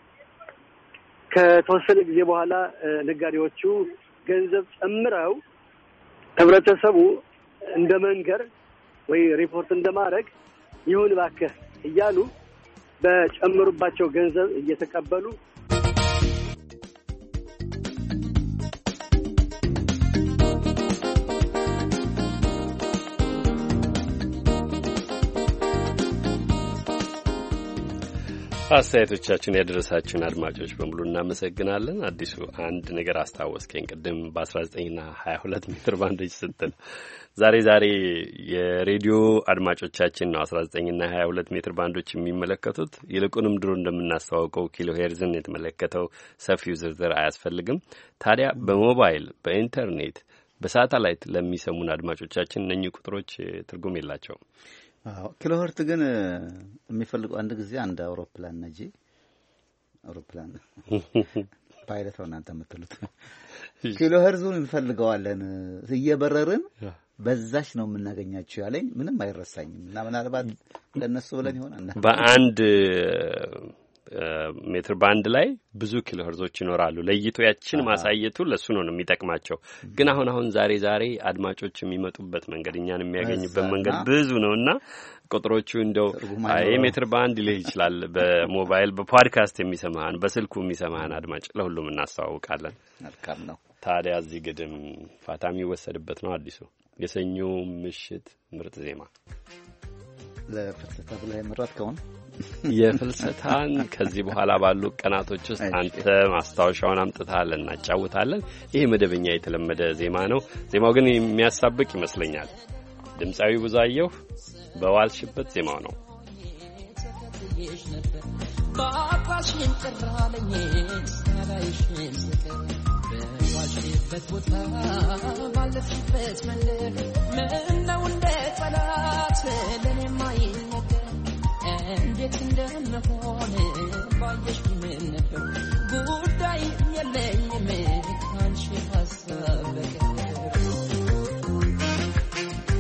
ከተወሰነ ጊዜ በኋላ ነጋዴዎቹ ገንዘብ ጨምረው ህብረተሰቡ እንደ መንገር ወይ ሪፖርት እንደማድረግ ይሁን እባክህ እያሉ በጨምሩባቸው ገንዘብ እየተቀበሉ አስተያየቶቻችን ያደረሳችሁን አድማጮች በሙሉ እናመሰግናለን። አዲሱ አንድ ነገር አስታወስከኝ። ቅድም በ19ና 22 ሜትር ባንዶች ስትል ዛሬ የሬዲዮ አድማጮቻችን ነው 19ና 22 ሜትር ባንዶች የሚመለከቱት። ይልቁንም ድሮ እንደምናስተዋውቀው ኪሎ ሄርዝን የተመለከተው ሰፊው ዝርዝር አያስፈልግም። ታዲያ በሞባይል በኢንተርኔት በሳተላይት ለሚሰሙን አድማጮቻችን እነኚህ ቁጥሮች ትርጉም የላቸውም። ኪሎ ሄርዝ ግን የሚፈልገው አንድ ጊዜ አንድ አውሮፕላን ነጂ አውሮፕላን ፓይለት ነው እናንተ የምትሉት ኪሎ ሄርዙን እንፈልገዋለን እየበረርን በዛሽ ነው የምናገኛቸው ያለኝ ምንም አይረሳኝም። እና ምናልባት ለነሱ ብለን ይሆናል በአንድ ሜትር ባንድ ላይ ብዙ ኪሎ ሄርዞች ይኖራሉ። ለይቶ ያችን ማሳየቱ ለሱ ነው የሚጠቅማቸው። ግን አሁን ዛሬ አድማጮች የሚመጡበት መንገድ እኛን የሚያገኙበት መንገድ ብዙ ነውና ቁጥሮቹ እንደው አይ ሜትር ባንድ ሊል ይችላል። በሞባይል በፖድካስት የሚሰማህን በስልኩ የሚሰማህን አድማጭ ለሁሉም እናስተዋውቃለን። መልካም ነው። ታዲያ እዚህ ግድም ፋታ የሚወሰድበት ነው። አዲሱ የሰኞ ምሽት ምርጥ ዜማ ለፍልሰታ ብለህ የመረጥከውን የፍልሰታን ከዚህ በኋላ ባሉ ቀናቶች ውስጥ አንተ ማስታወሻውን አምጥተሃል፣ እናጫውታለን። ይሄ መደበኛ የተለመደ ዜማ ነው። ዜማው ግን የሚያሳብቅ ይመስለኛል። ድምፃዊ ብዙአየሁ በዋልሽበት ዜማው ነው። ባባሽን ጥራለኝ ሳላይሽን ስቀር በዋልሽበት ቦታ ባለሽበት መንደር ምነው እንደ ጠላት ለኔማ ይነገር እንዴት እንደምሆን ባየሽ ምን ነበር ጉዳይ የለኝም ካንቺ ሀሳብ በቀር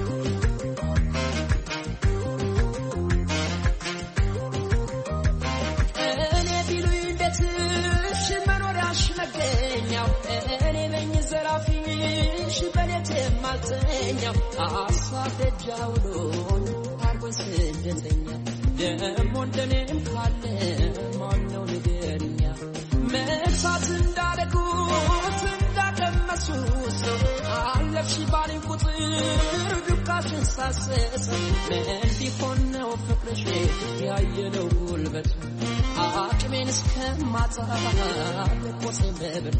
ሁለተኛው አሳብ ደጃውሎን አርጎኝ ስደተኛ ደሞ እንደኔም ካለ ማነው ንገርኛ መርሳት እንዳደረጉት እንዳቀመሱት አለፍሽ ባለኝ ቁጥር ዱካሽን ሳሰስ ምን ቢሆን ነው ፍቅርሽ ያየለው ጉልበቱ አቅሜን እስከማጣ ልቆሴ በብርቱ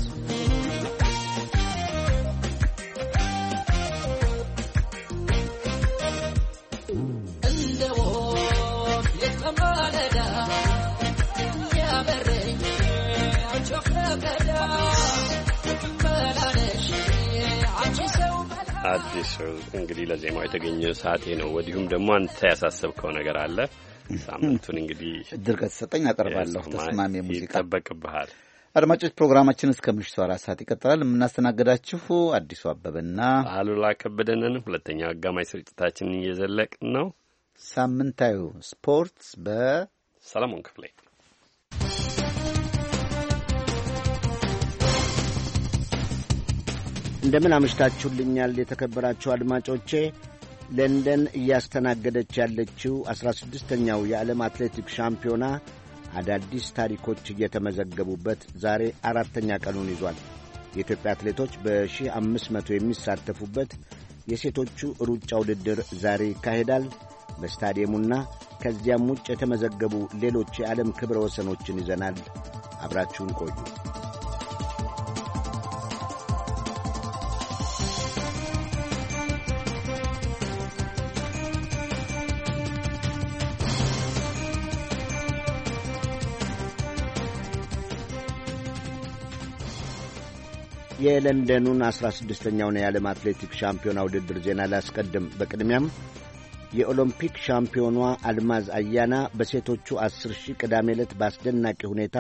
አዲሱ እንግዲህ ለዜማው የተገኘ ሰዓቴ ነው። ወዲሁም ደግሞ አንተ ያሳሰብከው ነገር አለ። ሳምንቱን እንግዲህ እድል ከተሰጠኝ አቀርባለሁ። ተስማሚ ሙዚቃ ይጠበቅብሃል። አድማጮች ፕሮግራማችን እስከ ምሽቱ 4 ሰዓት ይቀጥላል። የምናስተናግዳችሁ አዲሱ አበበና አሉላ ከበደንን። ሁለተኛው አጋማሽ ስርጭታችንን እየዘለቅን ነው። ሳምንታዊ ስፖርት በሰለሞን ክፍሌ እንደምን አመሽታችሁልኛል የተከበራችሁ አድማጮቼ። ለንደን እያስተናገደች ያለችው 16ኛው የዓለም አትሌቲክስ ሻምፒዮና አዳዲስ ታሪኮች እየተመዘገቡበት ዛሬ 4ኛ ቀኑን ይዟል። የኢትዮጵያ አትሌቶች በ1500 የሚሳተፉበት የሴቶቹ ሩጫ ውድድር ዛሬ ይካሄዳል። በስታዲየሙና ከዚያም ውጭ የተመዘገቡ ሌሎች የዓለም ክብረ ወሰኖችን ይዘናል። አብራችሁን ቆዩ። የለንደኑን 16ኛውን የዓለም አትሌቲክስ ሻምፒዮና ውድድር ዜና ላስቀድም። በቅድሚያም የኦሎምፒክ ሻምፒዮኗ አልማዝ አያና በሴቶቹ 10 ሺህ ቅዳሜ ዕለት በአስደናቂ ሁኔታ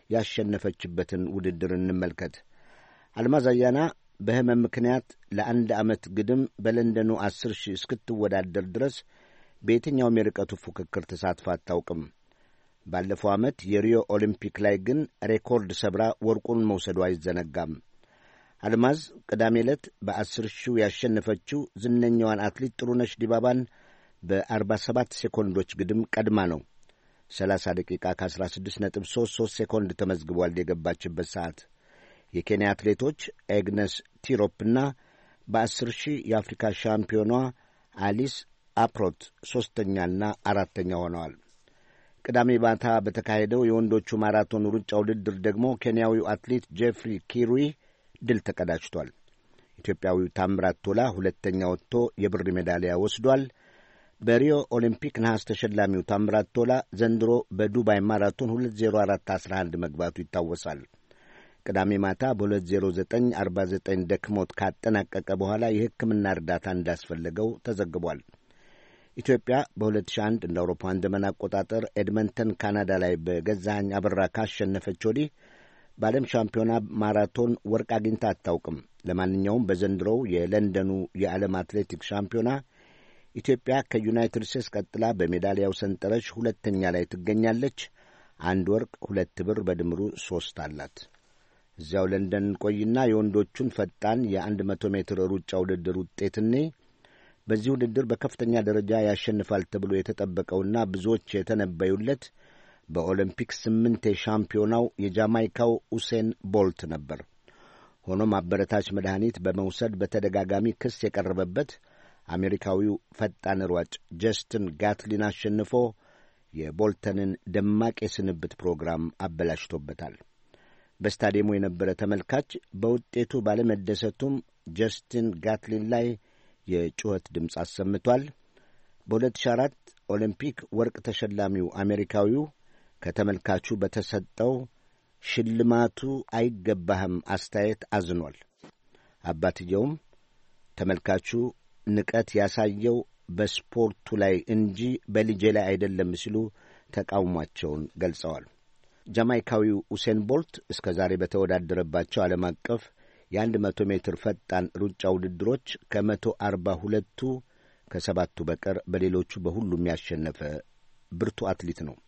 ያሸነፈችበትን ውድድር እንመልከት። አልማዝ አያና በሕመም ምክንያት ለ1 ዓመት ግድም በለንደኑ 10 ሺህ እስክትወዳደር ድረስ በየትኛውም የርቀቱ ፉክክር ተሳትፋ አታውቅም። ባለፈው ዓመት የሪዮ ኦሊምፒክ ላይ ግን ሬኮርድ ሰብራ ወርቁን መውሰዱ አይዘነጋም። አልማዝ ቅዳሜ ዕለት በ10 ሺው ያሸነፈችው ዝነኛዋን አትሌት ጥሩነሽ ዲባባን በ47 ሴኮንዶች ግድም ቀድማ ነው። 30 ደቂቃ ከ16.33 ሴኮንድ ተመዝግቧል የገባችበት ሰዓት። የኬንያ አትሌቶች ኤግነስ ቲሮፕና በ10 ሺህ የአፍሪካ ሻምፒዮኗ አሊስ አፕሮት ሦስተኛና አራተኛ ሆነዋል። ቅዳሜ ማታ በተካሄደው የወንዶቹ ማራቶን ሩጫ ውድድር ደግሞ ኬንያዊው አትሌት ጄፍሪ ኪሩይ ድል ተቀዳጅቷል። ኢትዮጵያዊው ታምራት ቶላ ሁለተኛ ወጥቶ የብር ሜዳሊያ ወስዷል። በሪዮ ኦሊምፒክ ነሐስ ተሸላሚው ታምራት ቶላ ዘንድሮ በዱባይ ማራቶን 2:04:11 መግባቱ ይታወሳል። ቅዳሜ ማታ በ2:09:49 ደክሞት ካጠናቀቀ በኋላ የሕክምና እርዳታ እንዳስፈለገው ተዘግቧል። ኢትዮጵያ በ2001 እንደ አውሮፓውያን ዘመን አቆጣጠር ኤድመንተን ካናዳ ላይ በገዛኸኝ አበራ ካሸነፈች ወዲህ በዓለም ሻምፒዮና ማራቶን ወርቅ አግኝታ አታውቅም። ለማንኛውም በዘንድሮው የለንደኑ የዓለም አትሌቲክስ ሻምፒዮና ኢትዮጵያ ከዩናይትድ ስቴትስ ቀጥላ በሜዳሊያው ሰንጠረዥ ሁለተኛ ላይ ትገኛለች። 1 ወርቅ 2 ብር በድምሩ 3 አላት። እዚያው ለንደን ቆይና የወንዶቹን ፈጣን የ100 ሜትር ሩጫ ውድድር ውጤትኔ በዚህ ውድድር በከፍተኛ ደረጃ ያሸንፋል ተብሎ የተጠበቀውና ብዙዎች የተነበዩለት በኦሎምፒክ 8 ሻምፒዮናው የጃማይካው ኡሴን ቦልት ነበር። ሆኖም አበረታች መድኃኒት በመውሰድ በተደጋጋሚ ክስ የቀረበበት አሜሪካዊው ፈጣን ሯጭ ጀስትን ጋትሊን አሸንፎ የቦልተንን ደማቅ የስንብት ፕሮግራም አበላሽቶበታል። በስታዲየሙ የነበረ ተመልካች በውጤቱ ባለመደሰቱም ጀስትን ጋትሊን ላይ የጩኸት ድምፅ አሰምቷል። በ2004 ኦሊምፒክ ወርቅ ተሸላሚው አሜሪካዊው ከተመልካቹ በተሰጠው ሽልማቱ አይገባህም አስተያየት አዝኗል። አባትየውም ተመልካቹ ንቀት ያሳየው በስፖርቱ ላይ እንጂ በልጄ ላይ አይደለም ሲሉ ተቃውሟቸውን ገልጸዋል። ጃማይካዊው ኡሴን ቦልት እስከ ዛሬ በተወዳደረባቸው ዓለም አቀፍ የ100 ሜትር ፈጣን ሩጫ ውድድሮች ከ142ቱ ከሰባቱ በቀር በሌሎቹ በሁሉም ያሸነፈ ብርቱ አትሌት ነው።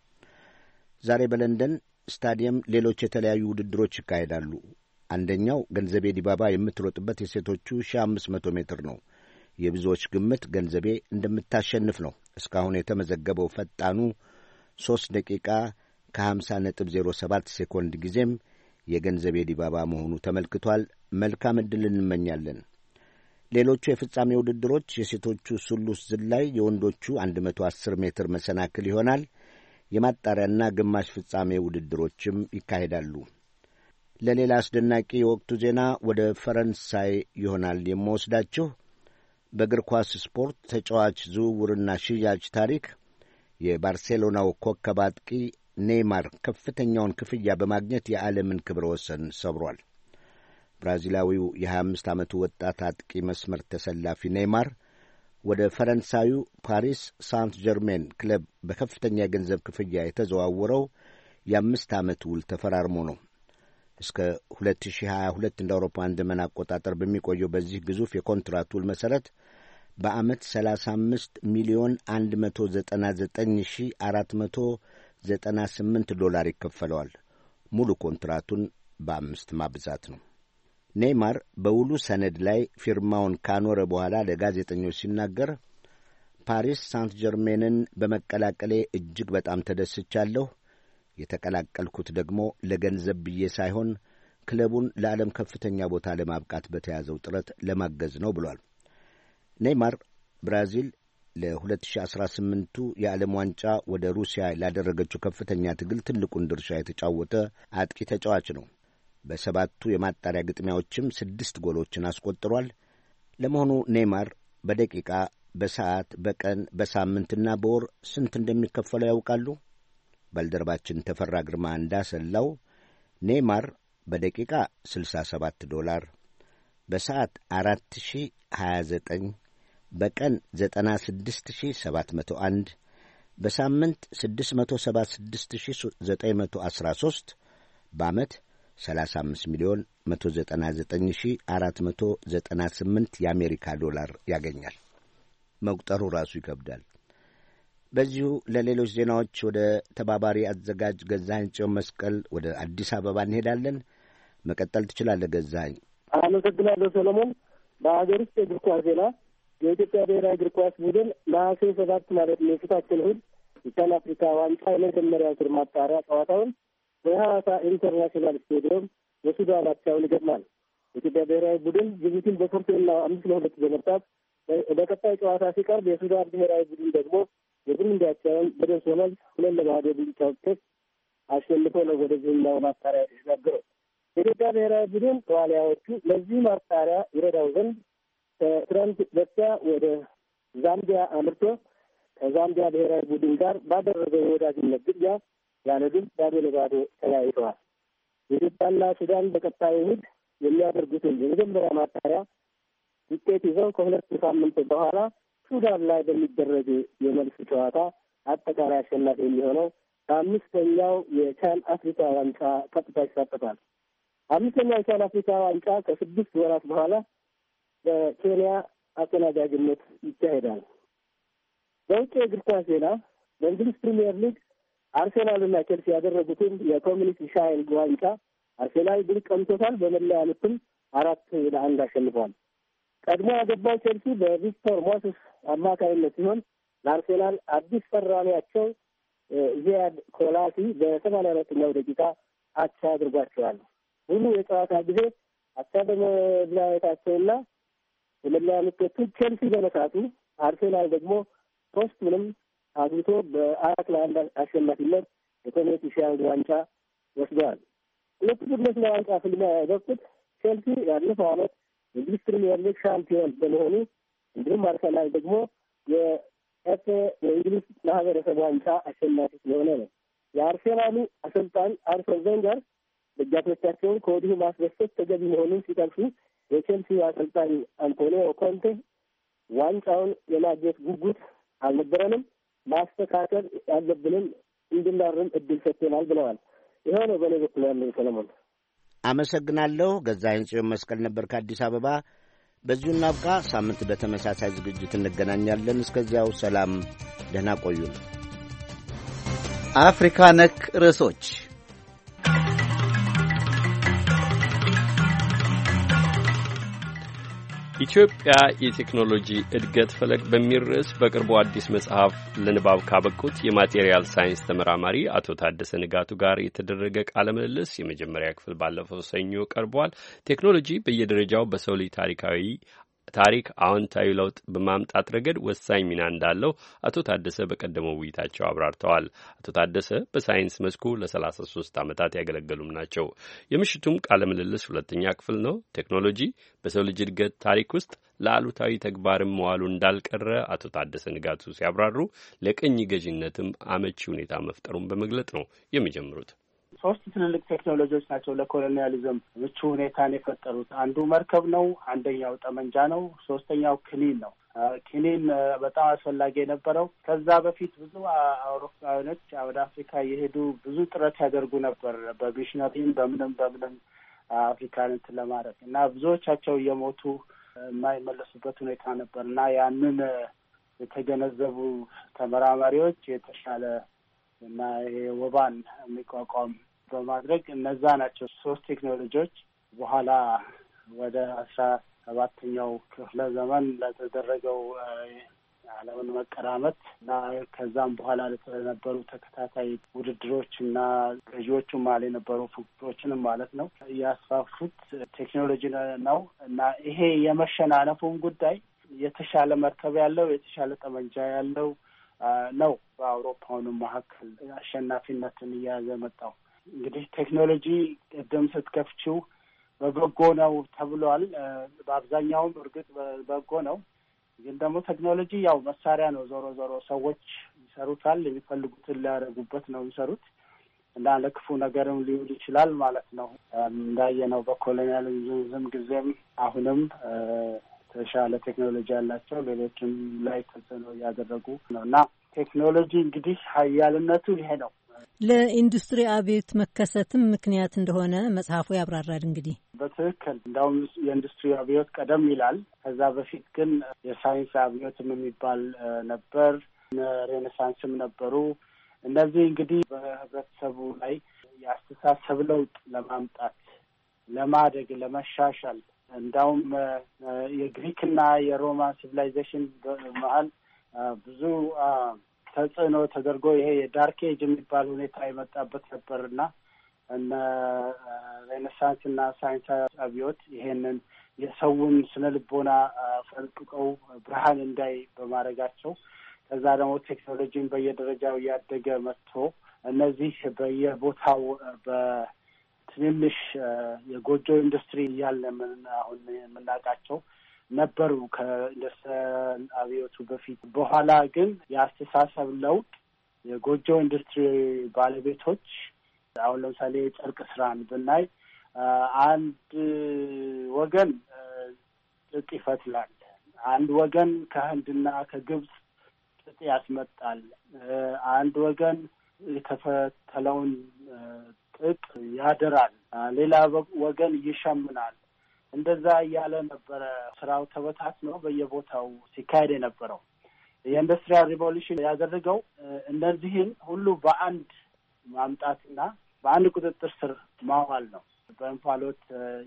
ዛሬ በለንደን ስታዲየም ሌሎች የተለያዩ ውድድሮች ይካሄዳሉ። አንደኛው ገንዘቤ ዲባባ የምትሮጥበት የሴቶቹ 1500 ሜትር ነው። የብዙዎች ግምት ገንዘቤ እንደምታሸንፍ ነው። እስካሁን የተመዘገበው ፈጣኑ 3 ደቂቃ ከ50.07 ሴኮንድ ጊዜም የገንዘቤ ዲባባ መሆኑ ተመልክቷል። መልካም ዕድል እንመኛለን። ሌሎቹ የፍጻሜ ውድድሮች የሴቶቹ ሱሉስ ዝላይ፣ የወንዶቹ 110 ሜትር መሰናክል ይሆናል። የማጣሪያና ግማሽ ፍጻሜ ውድድሮችም ይካሄዳሉ። ለሌላ አስደናቂ የወቅቱ ዜና ወደ ፈረንሳይ ይሆናል የምወስዳችሁ። በእግር ኳስ ስፖርት ተጫዋች ዝውውርና ሽያጭ ታሪክ የባርሴሎናው ኮከብ አጥቂ ኔይማር ከፍተኛውን ክፍያ በማግኘት የዓለምን ክብረ ወሰን ሰብሯል። ብራዚላዊው የ25 ዓመቱ ወጣት አጥቂ መስመር ተሰላፊ ኔይማር ወደ ፈረንሳዩ ፓሪስ ሳንት ጀርሜን ክለብ በከፍተኛ የገንዘብ ክፍያ የተዘዋወረው የ5 ዓመት ውል ተፈራርሞ ነው። እስከ 2022 እንደ አውሮፓውያን ዘመን አቆጣጠር በሚቆየው በዚህ ግዙፍ የኮንትራት ውል መሠረት በዓመት 35 ሚሊዮን 199,498 ዶላር ይከፈለዋል። ሙሉ ኮንትራቱን በ5 ማብዛት ነው። ኔይማር በውሉ ሰነድ ላይ ፊርማውን ካኖረ በኋላ ለጋዜጠኞች ሲናገር ፓሪስ ሳንት ጀርሜንን በመቀላቀሌ እጅግ በጣም ተደስቻለሁ። የተቀላቀልኩት ደግሞ ለገንዘብ ብዬ ሳይሆን ክለቡን ለዓለም ከፍተኛ ቦታ ለማብቃት በተያዘው ጥረት ለማገዝ ነው ብሏል። ኔይማር ብራዚል ለ2018ቱ የዓለም ዋንጫ ወደ ሩሲያ ላደረገችው ከፍተኛ ትግል ትልቁን ድርሻ የተጫወተ አጥቂ ተጫዋች ነው። በ7ቱ የማጣሪያ ግጥሚያዎችም 6 ጎሎችን አስቆጥሯል። ለመሆኑ ኔይማር በደቂቃ፣ በሰዓት፣ በቀን፣ በሳምንትና በወር ስንት እንደሚከፈለው ያውቃሉ? ባልደረባችን ተፈራ ግርማ እንዳሰላው ኔይማር በደቂቃ 67 ዶላር፣ በሰዓት 4029፣ በቀን 96701፣ በሳምንት 676913፣ በዓመት 35 ሚሊዮን 199,498 የአሜሪካ ዶላር ያገኛል። መቁጠሩ ራሱ ይከብዳል። በዚሁ ለሌሎች ዜናዎች ወደ ተባባሪ አዘጋጅ ገዛኸኝ ጽዮን መስቀል ወደ አዲስ አበባ እንሄዳለን። መቀጠል ትችላለህ ገዛኸኝ። አመሰግናለሁ ሰለሞን። በሀገር ውስጥ የእግር ኳስ ዜና የኢትዮጵያ ብሔራዊ እግር ኳስ ቡድን ነሐሴ 7 ማለት ነው የፊታችን እሑድ የፓን አፍሪካ ዋንጫ የመጀመሪያው ዙር ማጣሪያ ጨዋታውን በሐዋሳ ኢንተርናሽናል ስቴዲየም የሱዳን አቻውን ይገጥማል። የኢትዮጵያ ብሔራዊ ቡድን ጅቡቲን በኮርቴና 5-2 በመርታት በቀጣይ ጨዋታ ሲቀርብ የሱዳን ብሔራዊ ቡድን ደግሞ የቡሩንዲ አቻውን በደርሶ መልስ 2-0 ብልጫ ውጤት አሸንፎ ነው ወደዚህኛው ማጣሪያ የተሸጋገረው። የኢትዮጵያ ብሔራዊ ቡድን ተዋሊያዎቹ ለዚህ ማጣሪያ ይረዳው ዘንድ ከትናንት በስቲያ ወደ ዛምቢያ አምርቶ ከዛምቢያ ብሔራዊ ቡድን ጋር ባደረገው የወዳጅነት ግጥሚያ ያለ ድል 2-2 ተለያይተዋል። የኢትዮጵያና ሱዳን በቀጣዩ እሑድ የሚያደርጉትን የመጀመሪያ ማጣሪያ ውጤት ይዘው ከ2 ሳምንት በኋላ ሱዳን ላይ በሚደረግ የመልስ ጨዋታ አጠቃላይ አሸናፊ የሚሆነው ከ5ኛው የቻን አፍሪካ ዋንጫ ቀጥታ ይሳተፋል። 5ኛው የቻን አፍሪካ ዋንጫ ከ6 ወራት በኋላ በኬንያ አስተናጋጅነት ይካሄዳል። በውጭ የእግር ኳስ ዜና በእንግሊዝ ፕሪሚየር ሊግ አርሴናልና ቼልሲ ያደረጉትን የኮሚኒቲ ሻይልድ ዋንጫ አርሴናል ድል ቀምቶታል። በመለያ ምትም 4-1 አሸንፏል። ቀድሞ ያገባው ቼልሲ በቪክቶር ሞስስ አማካይነት ሲሆን ለአርሴናል አዲስ ፈራሚያቸው ዚያድ ኮላሲ በ84ኛው ደቂቃ አቻ አድርጓቸዋል። ሙሉ የጨዋታ ጊዜ አቻ በመለያየታቸውና የመለያ ምቶቹ ቼልሲ በመሳቱ አርሴናል ደግሞ ሶስቱንም አግብቶ በ4-1 አሸናፊነት የኮሚኒቲ ሺልድ ዋንጫ ወስደዋል። ሁለቱ ቡድኖች ለዋንጫ ፍልሚያ ያበቁት ቼልሲ ያለፈው ዓመት የእንግሊዝ ፕሪሚየር ሊግ ሻምፒዮን በመሆኑ እንዲሁም አርሰናል ደግሞ የእንግሊዝ ማህበረሰብ ዋንጫ አሸናፊ ስለሆነ ነው። የአርሴናሉ አሰልጣኝ አርሰን ቬንገር ደጋፊዎቻቸውን ከወዲሁ ማስደሰት ተገቢ መሆኑን ሲጠቅሱ የቼልሲ አሰልጣኝ አንቶኒዮ ኮንቴ ዋንጫውን የማግኘት ጉጉት አልነበረንም፣ ማስተካከል ያለብንም እንድናርም እድል ሰጥቶናል ብለዋል። ይኸው ነው በእኔ በኩል ያለው። ሰለሞን አመሰግናለሁ። ገዛኸኝ ጽዮን መስቀል ነበር ከአዲስ አበባ። በዚሁ እናብቃ። ሳምንት በተመሳሳይ ዝግጅት እንገናኛለን። እስከዚያው ሰላም፣ ደህና ቆዩን። አፍሪካ ነክ ርዕሶች ኢትዮጵያ የቴክኖሎጂ እድገት ፈለግ በሚል ርዕስ በቅርቡ አዲስ መጽሐፍ ለንባብ ካበቁት የማቴሪያል ሳይንስ ተመራማሪ አቶ ታደሰ ንጋቱ ጋር የተደረገ ቃለ ምልልስ የመጀመሪያ ክፍል ባለፈው ሰኞ ቀርቧል። ቴክኖሎጂ በየደረጃው በሰው ልጅ ታሪክ አዎንታዊ ለውጥ በማምጣት ረገድ ወሳኝ ሚና እንዳለው አቶ ታደሰ በቀደመው ውይይታቸው አብራርተዋል። አቶ ታደሰ በሳይንስ መስኩ ለ33 ዓመታት ያገለገሉም ናቸው። የምሽቱም ቃለ ምልልስ ሁለተኛ ክፍል ነው። ቴክኖሎጂ በሰው ልጅ እድገት ታሪክ ውስጥ ለአሉታዊ ተግባርም መዋሉ እንዳልቀረ አቶ ታደሰ ንጋቱ ሲያብራሩ ለቅኝ ገዥነትም አመቺ ሁኔታ መፍጠሩን በመግለጥ ነው የሚጀምሩት። ሶስት ትልልቅ ቴክኖሎጂዎች ናቸው ለኮሎኒያሊዝም ምቹ ሁኔታን የፈጠሩት። አንዱ መርከብ ነው፣ አንደኛው ጠመንጃ ነው፣ ሶስተኛው ክኒን ነው። ክኒን በጣም አስፈላጊ የነበረው ከዛ በፊት ብዙ አውሮፓውያኖች ወደ አፍሪካ የሄዱ ብዙ ጥረት ያደርጉ ነበር በሚሽነሪም በምንም አፍሪካን እንትን ለማድረግ እና ብዙዎቻቸው እየሞቱ የማይመለሱበት ሁኔታ ነበር እና ያንን የተገነዘቡ ተመራማሪዎች የተሻለ እና ወባን የሚቋቋም በማድረግ እነዛ ናቸው ሶስት ቴክኖሎጂዎች በኋላ ወደ 17ኛው ክፍለ ዘመን ለተደረገው ዓለምን መቀራመት እና ከዛም በኋላ ለተነበሩ ተከታታይ ውድድሮች እና ገዢዎቹም ማለት የነበሩ ፉክክሮችንም ማለት ነው ያስፋፉት ቴክኖሎጂ ነው እና ይሄ የመሸናነፉን ጉዳይ የተሻለ መርከብ ያለው የተሻለ ጠመንጃ ያለው ነው በአውሮፓውያኑ መካከል አሸናፊነትን እያያዘ መጣው። እንግዲህ ቴክኖሎጂ ቅድም ስትከፍቺው በበጎ ነው ተብሏል። በአብዛኛውም እርግጥ በበጎ ነው፣ ግን ደግሞ ቴክኖሎጂ ያው መሳሪያ ነው። ዞሮ ሰዎች ይሰሩታል፣ የሚፈልጉትን ሊያደርጉበት ነው የሚሰሩት እና ለክፉ ነገርም ሊውል ይችላል ማለት ነው። እንዳየነው በኮሎኒያሊዝም ጊዜም አሁንም ተሻለ ቴክኖሎጂ ያላቸው ሌሎችም ላይ ተጽዕኖ እያደረጉ ነው እና ቴክኖሎጂ እንግዲህ ኃያልነቱ ይሄ ነው። ለኢንዱስትሪ አብዮት መከሰትም ምክንያት እንደሆነ መጽሐፉ ያብራራል። እንግዲህ በትክክል እንዳውም የኢንዱስትሪ አብዮት ቀደም ይላል። ከዛ በፊት ግን የሳይንስ አብዮትም የሚባል ነበር፣ ሬኔሳንስም ነበሩ። እነዚህ እንግዲህ በህብረተሰቡ ላይ የአስተሳሰብ ለውጥ ለማምጣት ለማደግ፣ ለመሻሻል እንዳውም የግሪክና የሮማ ሲቪላይዜሽን መሀል ብዙ ተጽዕኖ ተደርጎ ይሄ የዳርክ ኤጅ የሚባል ሁኔታ የመጣበት ነበርና እነ ሬኔሳንስ እና ሳይንሳዊ አብዮት ይሄንን የሰውን ስነ ልቦና ፈልቅቀው ብርሃን እንዳይ በማድረጋቸው ከዛ ደግሞ ቴክኖሎጂን በየደረጃው እያደገ መጥቶ እነዚህ በየቦታው በትንንሽ የጎጆ ኢንዱስትሪ እያለ አሁን የምናውቃቸው ነበሩ ከኢንዱስትሪያል አብዮቱ በፊት። በኋላ ግን የአስተሳሰብ ለውጥ የጎጆ ኢንዱስትሪ ባለቤቶች አሁን ለምሳሌ የጨርቅ ስራን ብናይ አንድ ወገን ጥጥ ይፈትላል፣ አንድ ወገን ከህንድና ከግብጽ ጥጥ ያስመጣል፣ አንድ ወገን የተፈተለውን ጥጥ ያደራል፣ ሌላ ወገን ይሸምናል። እንደዛ እያለ ነበረ ስራው ተበታትኖ በየቦታው ሲካሄድ የነበረው። የኢንዱስትሪያል ሪቮሉሽን ያደረገው እነዚህን ሁሉ በአንድ ማምጣትና በአንድ ቁጥጥር ስር ማዋል ነው። በእንፋሎት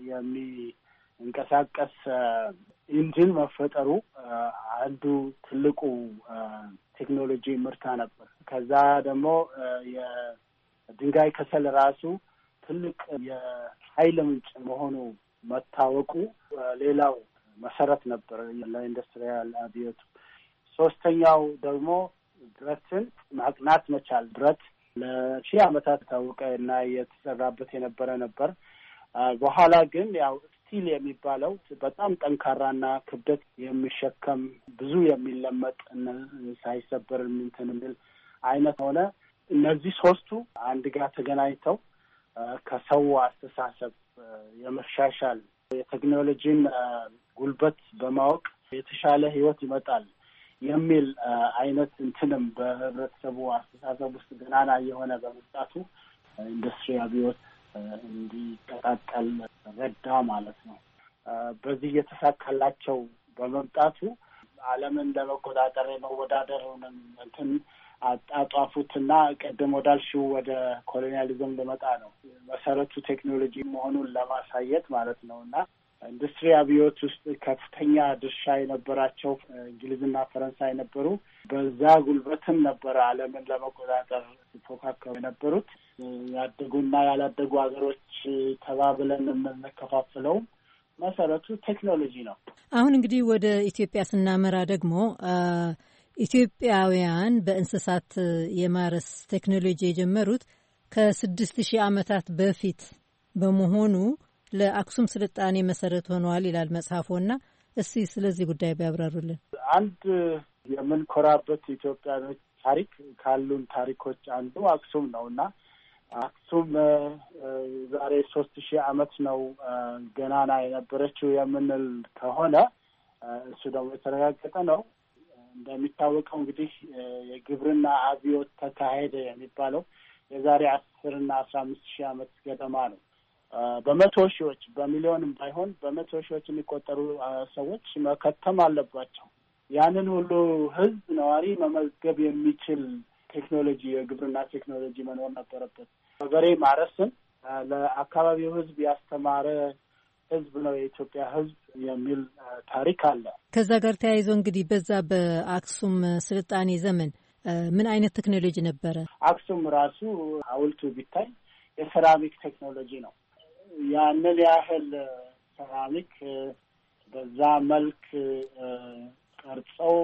የሚንቀሳቀስ ኢንጂን መፈጠሩ አንዱ ትልቁ ቴክኖሎጂ ምርታ ነበር። ከዛ ደግሞ የድንጋይ ከሰል ራሱ ትልቅ የኃይል ምንጭ መሆኑ መታወቁ ሌላው መሰረት ነበር ለኢንዱስትሪያል አብዮቱ። ሶስተኛው ደግሞ ብረትን ማቅናት መቻል። ብረት ለሺህ ዓመታት ታወቀ እና የተሰራበት የነበረ ነበር። በኋላ ግን ያው ስቲል የሚባለው በጣም ጠንካራና ክብደት የሚሸከም ብዙ የሚለመጥ ሳይሰበር እንትን የሚል አይነት ሆነ። እነዚህ ሶስቱ አንድ ጋር ተገናኝተው ከሰው አስተሳሰብ የመሻሻል የቴክኖሎጂን ጉልበት በማወቅ የተሻለ ህይወት ይመጣል የሚል አይነት እንትንም በህብረተሰቡ አስተሳሰብ ውስጥ ገናና የሆነ በመምጣቱ ኢንዱስትሪ አብዮት እንዲቀጣጠል ረዳ ማለት ነው። በዚህ የተሳካላቸው በመምጣቱ ዓለምን ለመቆጣጠር የመወዳደሩንም እንትን አጣጧፉትና ቀደም ወዳልሽው ወደ ኮሎኒያሊዝም ልመጣ ነው። መሰረቱ ቴክኖሎጂ መሆኑን ለማሳየት ማለት ነው እና ኢንዱስትሪ አብዮት ውስጥ ከፍተኛ ድርሻ የነበራቸው እንግሊዝና ፈረንሳይ ነበሩ። በዛ ጉልበትም ነበረ ዓለምን ለመቆጣጠር ሲፎካከሩ የነበሩት። ያደጉና ያላደጉ ሀገሮች ተባብለን የምንከፋፍለው መሰረቱ ቴክኖሎጂ ነው። አሁን እንግዲህ ወደ ኢትዮጵያ ስናመራ ደግሞ ኢትዮጵያውያን በእንስሳት የማረስ ቴክኖሎጂ የጀመሩት ከ6000 ዓመታት በፊት በመሆኑ ለአክሱም ስልጣኔ መሰረት ሆነዋል ይላል መጽሐፎና እስቲ ስለዚህ ጉዳይ ቢያብራሩልን። አንድ የምንኮራበት ኢትዮጵያኖች ታሪክ ካሉን ታሪኮች አንዱ አክሱም ነውና አክሱም ዛሬ 3000 ዓመት ነው ገናና የነበረችው የምንል ከሆነ እሱ ደግሞ የተረጋገጠ ነው። እንደሚታወቀው እንግዲህ የግብርና አብዮት ተካሄደ የሚባለው የዛሬ 10 እና 15 ሺህ ዓመት ገደማ ነው። በመቶ ሺዎች በሚሊዮንም ባይሆን በመቶ ሺዎች የሚቆጠሩ ሰዎች መከተም አለባቸው። ያንን ሁሉ ህዝብ ነዋሪ መመዝገብ የሚችል ቴክኖሎጂ የግብርና ቴክኖሎጂ መኖር ነበረበት። በበሬ ማረስን ለአካባቢው ህዝብ ያስተማረ ህዝብ ነው የኢትዮጵያ ህዝብ የሚል ታሪክ አለ። ከዛ ጋር ተያይዞ እንግዲህ በዛ በአክሱም ስልጣኔ ዘመን ምን አይነት ቴክኖሎጂ ነበረ? አክሱም ራሱ ሐውልቱ ቢታይ የሴራሚክ ቴክኖሎጂ ነው። ያንን ያህል ሴራሚክ በዛ መልክ ቀርጸው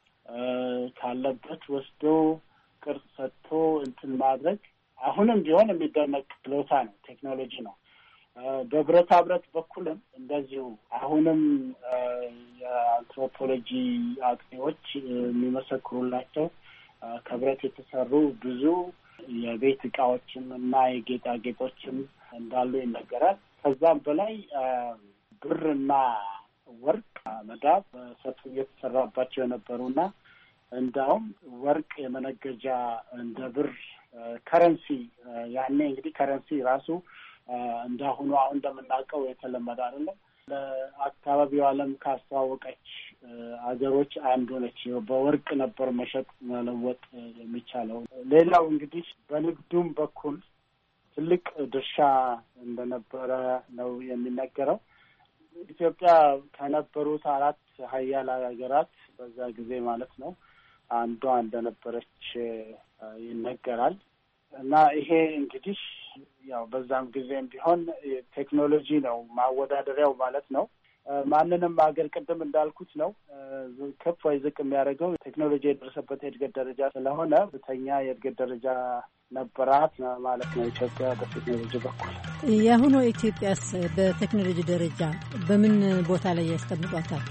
ካለበት ወስዶ ቅርጽ ሰጥቶ እንትን ማድረግ አሁንም ቢሆን የሚደነቅ ችሎታ ነው፣ ቴክኖሎጂ ነው። በብረታ ብረት በኩልም እንደዚሁ አሁንም የአንትሮፖሎጂ አጥኚዎች የሚመሰክሩላቸው ከብረት የተሰሩ ብዙ የቤት እቃዎችም እና የጌጣጌጦችም እንዳሉ ይነገራል። ከዛም በላይ ብርና ወርቅ መዳብ ሰፊ የተሰራባቸው የነበሩና እንዳውም ወርቅ የመነገጃ እንደ ብር ከረንሲ ያኔ እንግዲህ ከረንሲ ራሱ እንዳሁኑ አሁን እንደምናውቀው የተለመደ አይደለም። ለአካባቢው ዓለም ካስተዋወቀች አገሮች አንዱ ነች። በወርቅ ነበር መሸጥ መለወጥ የሚቻለው። ሌላው እንግዲህ በንግዱም በኩል ትልቅ ድርሻ እንደነበረ ነው የሚነገረው። ኢትዮጵያ ከነበሩት 4 ሀያል ሀገራት በዛ ጊዜ ማለት ነው አንዷ እንደነበረች ይነገራል። እና ይሄ እንግዲህ ያው በዛም ጊዜም ቢሆን ቴክኖሎጂ ነው ማወዳደሪያው ማለት ነው። ማንንም ሀገር ቅድም እንዳልኩት ነው ከፍ ወይ ዝቅ የሚያደርገው ቴክኖሎጂ የደረሰበት የእድገት ደረጃ ስለሆነ ብተኛ የእድገት ደረጃ ነበራት ማለት ነው ኢትዮጵያ በቴክኖሎጂ በኩል። የአሁኑ ኢትዮጵያስ በቴክኖሎጂ ደረጃ በምን ቦታ ላይ ያስቀምጧታል?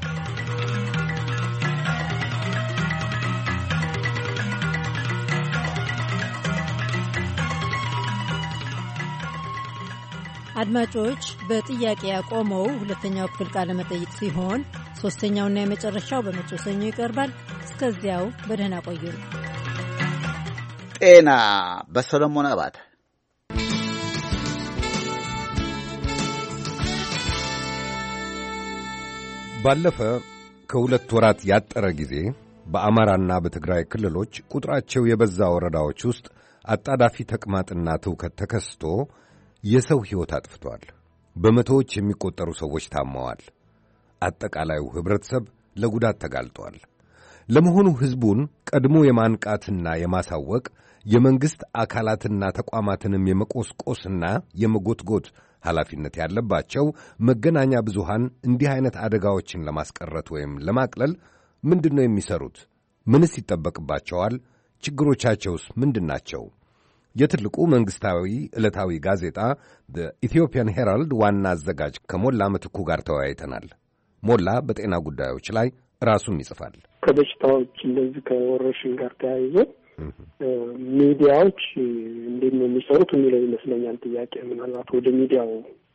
አድማጮች በጥያቄ ያቆመው ሁለተኛው ክፍል ቃለ መጠይቅ ሲሆን ሶስተኛውና የመጨረሻው በመጪው ሰኞ ይቀርባል። እስከዚያው በደህና ቆዩ። ጤና በሰሎሞን አባተ። ባለፈ ከ2 ወራት ያጠረ ጊዜ በአማራና በትግራይ ክልሎች ቁጥራቸው የበዛ ወረዳዎች ውስጥ አጣዳፊ ተቅማጥና ትውከት ተከስቶ የሰው ሕይወት አጥፍቷል። በመቶዎች የሚቆጠሩ ሰዎች ታመዋል። አጠቃላዩ ኅብረተሰብ ለጉዳት ተጋልጧል። ለመሆኑ ሕዝቡን ቀድሞ የማንቃትና የማሳወቅ የመንግሥት አካላትና ተቋማትንም የመቆስቆስና የመጎትጎት ኃላፊነት ያለባቸው መገናኛ ብዙሃን እንዲህ ዐይነት አደጋዎችን ለማስቀረት ወይም ለማቅለል ምንድን ነው የሚሠሩት? ምንስ ይጠበቅባቸዋል? ችግሮቻቸውስ ምንድናቸው? የትልቁ መንግሥታዊ ዕለታዊ ጋዜጣ በኢትዮጵያን ሄራልድ ዋና አዘጋጅ ከሞላ ምትኩ ጋር ተወያይተናል። ሞላ በጤና ጉዳዮች ላይ ራሱም ይጽፋል። ከበሽታዎች እንደዚህ ከወረርሽኝ ጋር ተያይዞ ሚዲያዎች እንዴት ነው የሚሰሩት የሚለው ይመስለኛል ጥያቄ። ምናልባት ወደ ሚዲያው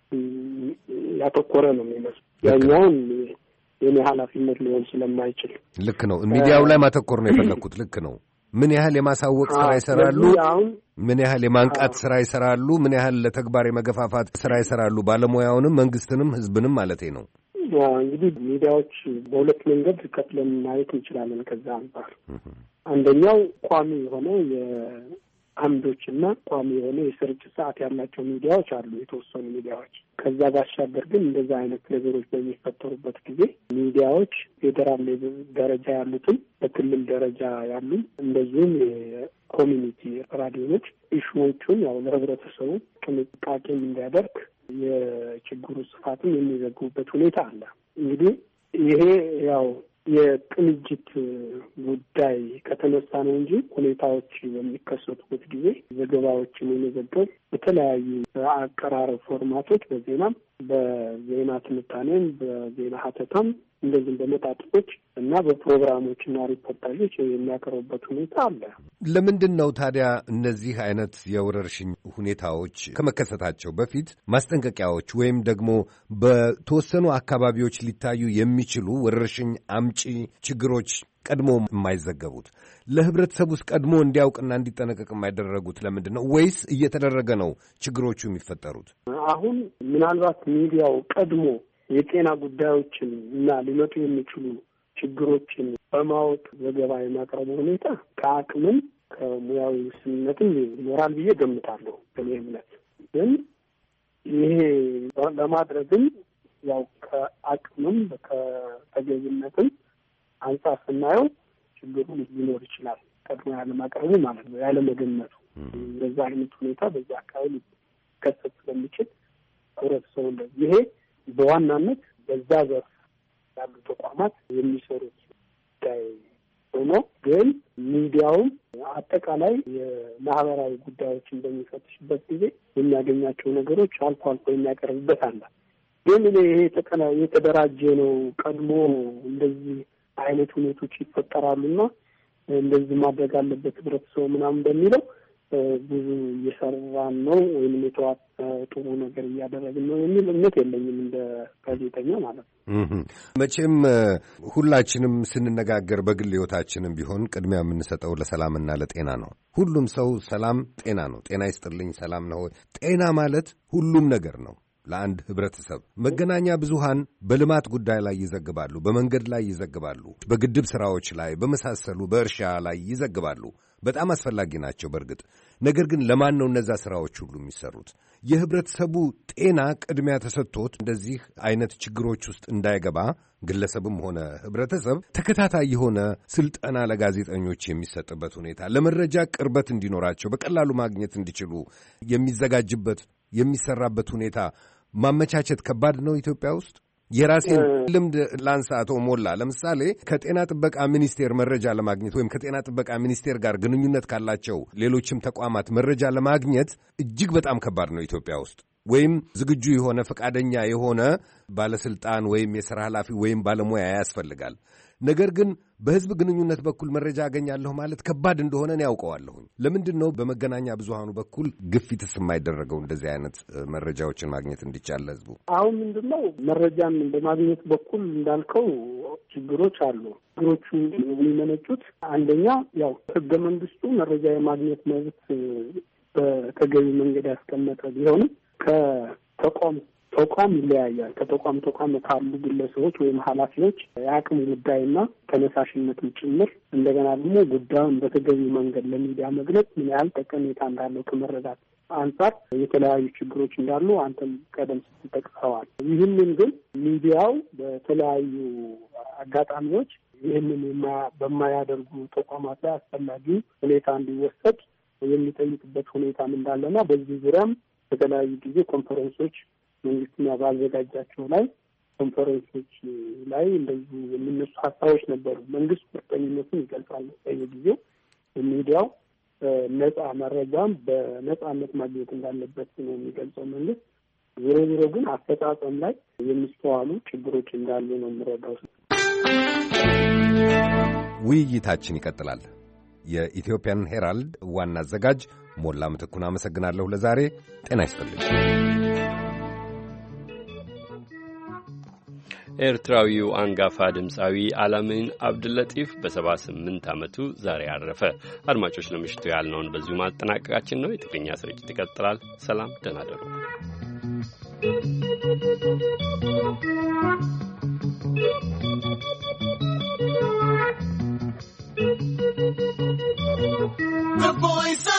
ያተኮረ ነው የሚመስለው። ያኛውን የኔ ኃላፊነት ሊሆን ስለማይችል ልክ ነው። ሚዲያው ላይ ማተኮር ነው የፈለኩት። ልክ ነው። ምን ያህል የማሳወቅ ስራ ይሰራሉ? ምን ያህል የማንቃት ስራ ይሰራሉ? ምን ያህል ለተግባር የመገፋፋት ስራ ይሰራሉ? ባለሙያውንም መንግስትንም ህዝብንም ማለቴ ነው። እንግዲህ ሚዲያዎች በሁለት መንገድ ከፍለን ማየት እንችላለን። ከዛ አንጻር አንደኛው ቋሚ የሆነ አምዶችና ቋሚ የሆነ የስርጭት ሰዓት ያላቸው ሚዲያዎች አሉ፣ የተወሰኑ ሚዲያዎች። ከዛ ባሻገር ግን እንደዛ አይነት ነገሮች በሚፈጠሩበት ጊዜ ሚዲያዎች ፌዴራል ደረጃ ያሉትም በክልል ደረጃ ያሉ እንደዚሁም የኮሚኒቲ ራዲዮኖች ኢሹዎቹን ያው ለህብረተሰቡ ጥንቃቄም እንዲያደርግ የችግሩ ስፋትም የሚዘግቡበት ሁኔታ አለ። እንግዲህ ይሄ ያው የቅንጅት ጉዳይ ከተነሳ ነው እንጂ ሁኔታዎች በሚከሰቱበት ጊዜ ዘገባዎችን የመዘገብ በተለያዩ አቀራረብ ፎርማቶች በዜናም፣ በዜና ትንታኔም፣ በዜና ሀተታም እንደዚህም በመጣጥፎች እና በፕሮግራሞችና ሪፖርታጆች የሚያቀርቡበት ሁኔታ አለ። ለምንድን ነው ታዲያ እነዚህ አይነት የወረርሽኝ ሁኔታዎች ከመከሰታቸው በፊት ማስጠንቀቂያዎች ወይም ደግሞ በተወሰኑ አካባቢዎች ሊታዩ የሚችሉ ወረርሽኝ አምጪ ችግሮች ቀድሞ የማይዘገቡት? ለህብረተሰቡ ውስጥ ቀድሞ እንዲያውቅና እንዲጠነቀቅ የማይደረጉት ለምንድን ነው? ወይስ እየተደረገ ነው ችግሮቹ የሚፈጠሩት? አሁን ምናልባት ሚዲያው ቀድሞ የጤና ጉዳዮችን እና ሊመጡ የሚችሉ ችግሮችን በማወቅ ዘገባ የማቅረቡ ሁኔታ ከአቅምም ከሙያዊ ውስንነትም ይኖራል ብዬ ገምታለሁ። በእኔ እምነት ግን ይሄ ለማድረግም ያው ከአቅምም ከተገቢነትም አንጻር ስናየው ችግሩ ሊኖር ይችላል። ቀድሞ ያለማቅረቡ ማለት ነው፣ ያለመገመቱ። በዛ አይነት ሁኔታ በዛ አካባቢ ሊከሰት ስለሚችል ህብረተሰቡ እንደዚህ ይሄ በዋናነት በዛ ዘርፍ ያሉ ተቋማት የሚሰሩት ጉዳይ ሆኖ ግን ሚዲያውም አጠቃላይ የማህበራዊ ጉዳዮችን በሚፈትሽበት ጊዜ የሚያገኛቸው ነገሮች አልፎ አልፎ የሚያቀርብበት አለ። ግን ይሄ የተደራጀ ነው፣ ቀድሞ እንደዚህ አይነት ሁኔቶች ይፈጠራሉና እንደዚህ ማድረግ አለበት ህብረተሰቡ ምናምን በሚለው ብዙ እየሰራን ነው ወይም የተዋት ጥሩ ነገር እያደረግን ነው የሚል እምነት የለኝም እንደ ጋዜጠኛ ማለት ነው። መቼም ሁላችንም ስንነጋገር በግል ህይወታችንም ቢሆን ቅድሚያ የምንሰጠው ለሰላምና ለጤና ነው። ሁሉም ሰው ሰላም ጤና ነው። ጤና ይስጥልኝ፣ ሰላም ነው። ጤና ማለት ሁሉም ነገር ነው ለአንድ ህብረተሰብ። መገናኛ ብዙሃን በልማት ጉዳይ ላይ ይዘግባሉ፣ በመንገድ ላይ ይዘግባሉ፣ በግድብ ስራዎች ላይ በመሳሰሉ በእርሻ ላይ ይዘግባሉ። በጣም አስፈላጊ ናቸው በእርግጥ። ነገር ግን ለማን ነው እነዛ ስራዎች ሁሉ የሚሰሩት? የህብረተሰቡ ጤና ቅድሚያ ተሰጥቶት እንደዚህ አይነት ችግሮች ውስጥ እንዳይገባ ግለሰብም ሆነ ህብረተሰብ ተከታታይ የሆነ ስልጠና ለጋዜጠኞች የሚሰጥበት ሁኔታ፣ ለመረጃ ቅርበት እንዲኖራቸው በቀላሉ ማግኘት እንዲችሉ የሚዘጋጅበት የሚሰራበት ሁኔታ ማመቻቸት ከባድ ነው ኢትዮጵያ ውስጥ። የራሴን ልምድ ላንሳ። አቶ ሞላ ለምሳሌ ከጤና ጥበቃ ሚኒስቴር መረጃ ለማግኘት ወይም ከጤና ጥበቃ ሚኒስቴር ጋር ግንኙነት ካላቸው ሌሎችም ተቋማት መረጃ ለማግኘት እጅግ በጣም ከባድ ነው ኢትዮጵያ ውስጥ። ወይም ዝግጁ የሆነ ፈቃደኛ የሆነ ባለስልጣን ወይም የሥራ ኃላፊ ወይም ባለሙያ ያስፈልጋል። ነገር ግን በህዝብ ግንኙነት በኩል መረጃ አገኛለሁ ማለት ከባድ እንደሆነ ነው ያውቀዋለሁኝ። ለምንድን ነው በመገናኛ ብዙሃኑ በኩል ግፊትስ የማይደረገው እንደዚህ አይነት መረጃዎችን ማግኘት እንዲቻል ህዝቡ? አሁን ምንድን ነው መረጃን በማግኘት በኩል እንዳልከው ችግሮች አሉ። ችግሮቹ የሚመነጩት አንደኛ ያው ህገ መንግስቱ መረጃ የማግኘት መብት በተገቢ መንገድ ያስቀመጠ ቢሆንም ተቋም ይለያያል። ከተቋም ካሉ ግለሰቦች ወይም ኃላፊዎች የአቅም ጉዳይና ተነሳሽነትም ጭምር እንደገና ደግሞ ጉዳዩን በተገቢ መንገድ ለሚዲያ መግለጽ ምን ያህል ጠቀሜታ እንዳለው ከመረዳት አንጻር የተለያዩ ችግሮች እንዳሉ አንተም ቀደም ስትል ጠቅሰዋል። ይህንን ግን ሚዲያው በተለያዩ አጋጣሚዎች ይህንን በማያደርጉ ተቋማት ላይ አስፈላጊ ሁኔታ እንዲወሰድ የሚጠይቅበት ሁኔታም እንዳለና በዚህ ዙሪያም በተለያዩ ጊዜ ኮንፈረንሶች መንግስትና ባዘጋጃቸው ላይ ኮንፈረንሶች ላይ እንደዚህ የሚነሱ ሀሳቦች ነበሩ። መንግስት ቁርጠኝነቱን ይገልጻል። በየጊዜው ሚዲያው ነጻ መረጃም በነጻነት ማግኘት እንዳለበት ነው የሚገልጸው መንግስት። ዞሮ ዞሮ ግን አፈጻጸም ላይ የሚስተዋሉ ችግሮች እንዳሉ ነው የምረዳው። ውይይታችን ይቀጥላል። የኢትዮጵያን ሄራልድ ዋና አዘጋጅ ሞላ ምትኩን አመሰግናለሁ። ለዛሬ ጤና ይስጥልኝ። ኤርትራዊው አንጋፋ ድምፃዊ አላሚን አብዱለጢፍ በ78 ዓመቱ ዛሬ አረፈ። አድማጮች ለምሽቱ ያልነውን በዚሁ ማጠናቀቃችን ነው። የትግርኛ ስርጭት ይቀጥላል። ሰላም፣ ደህና ደሩ። The voice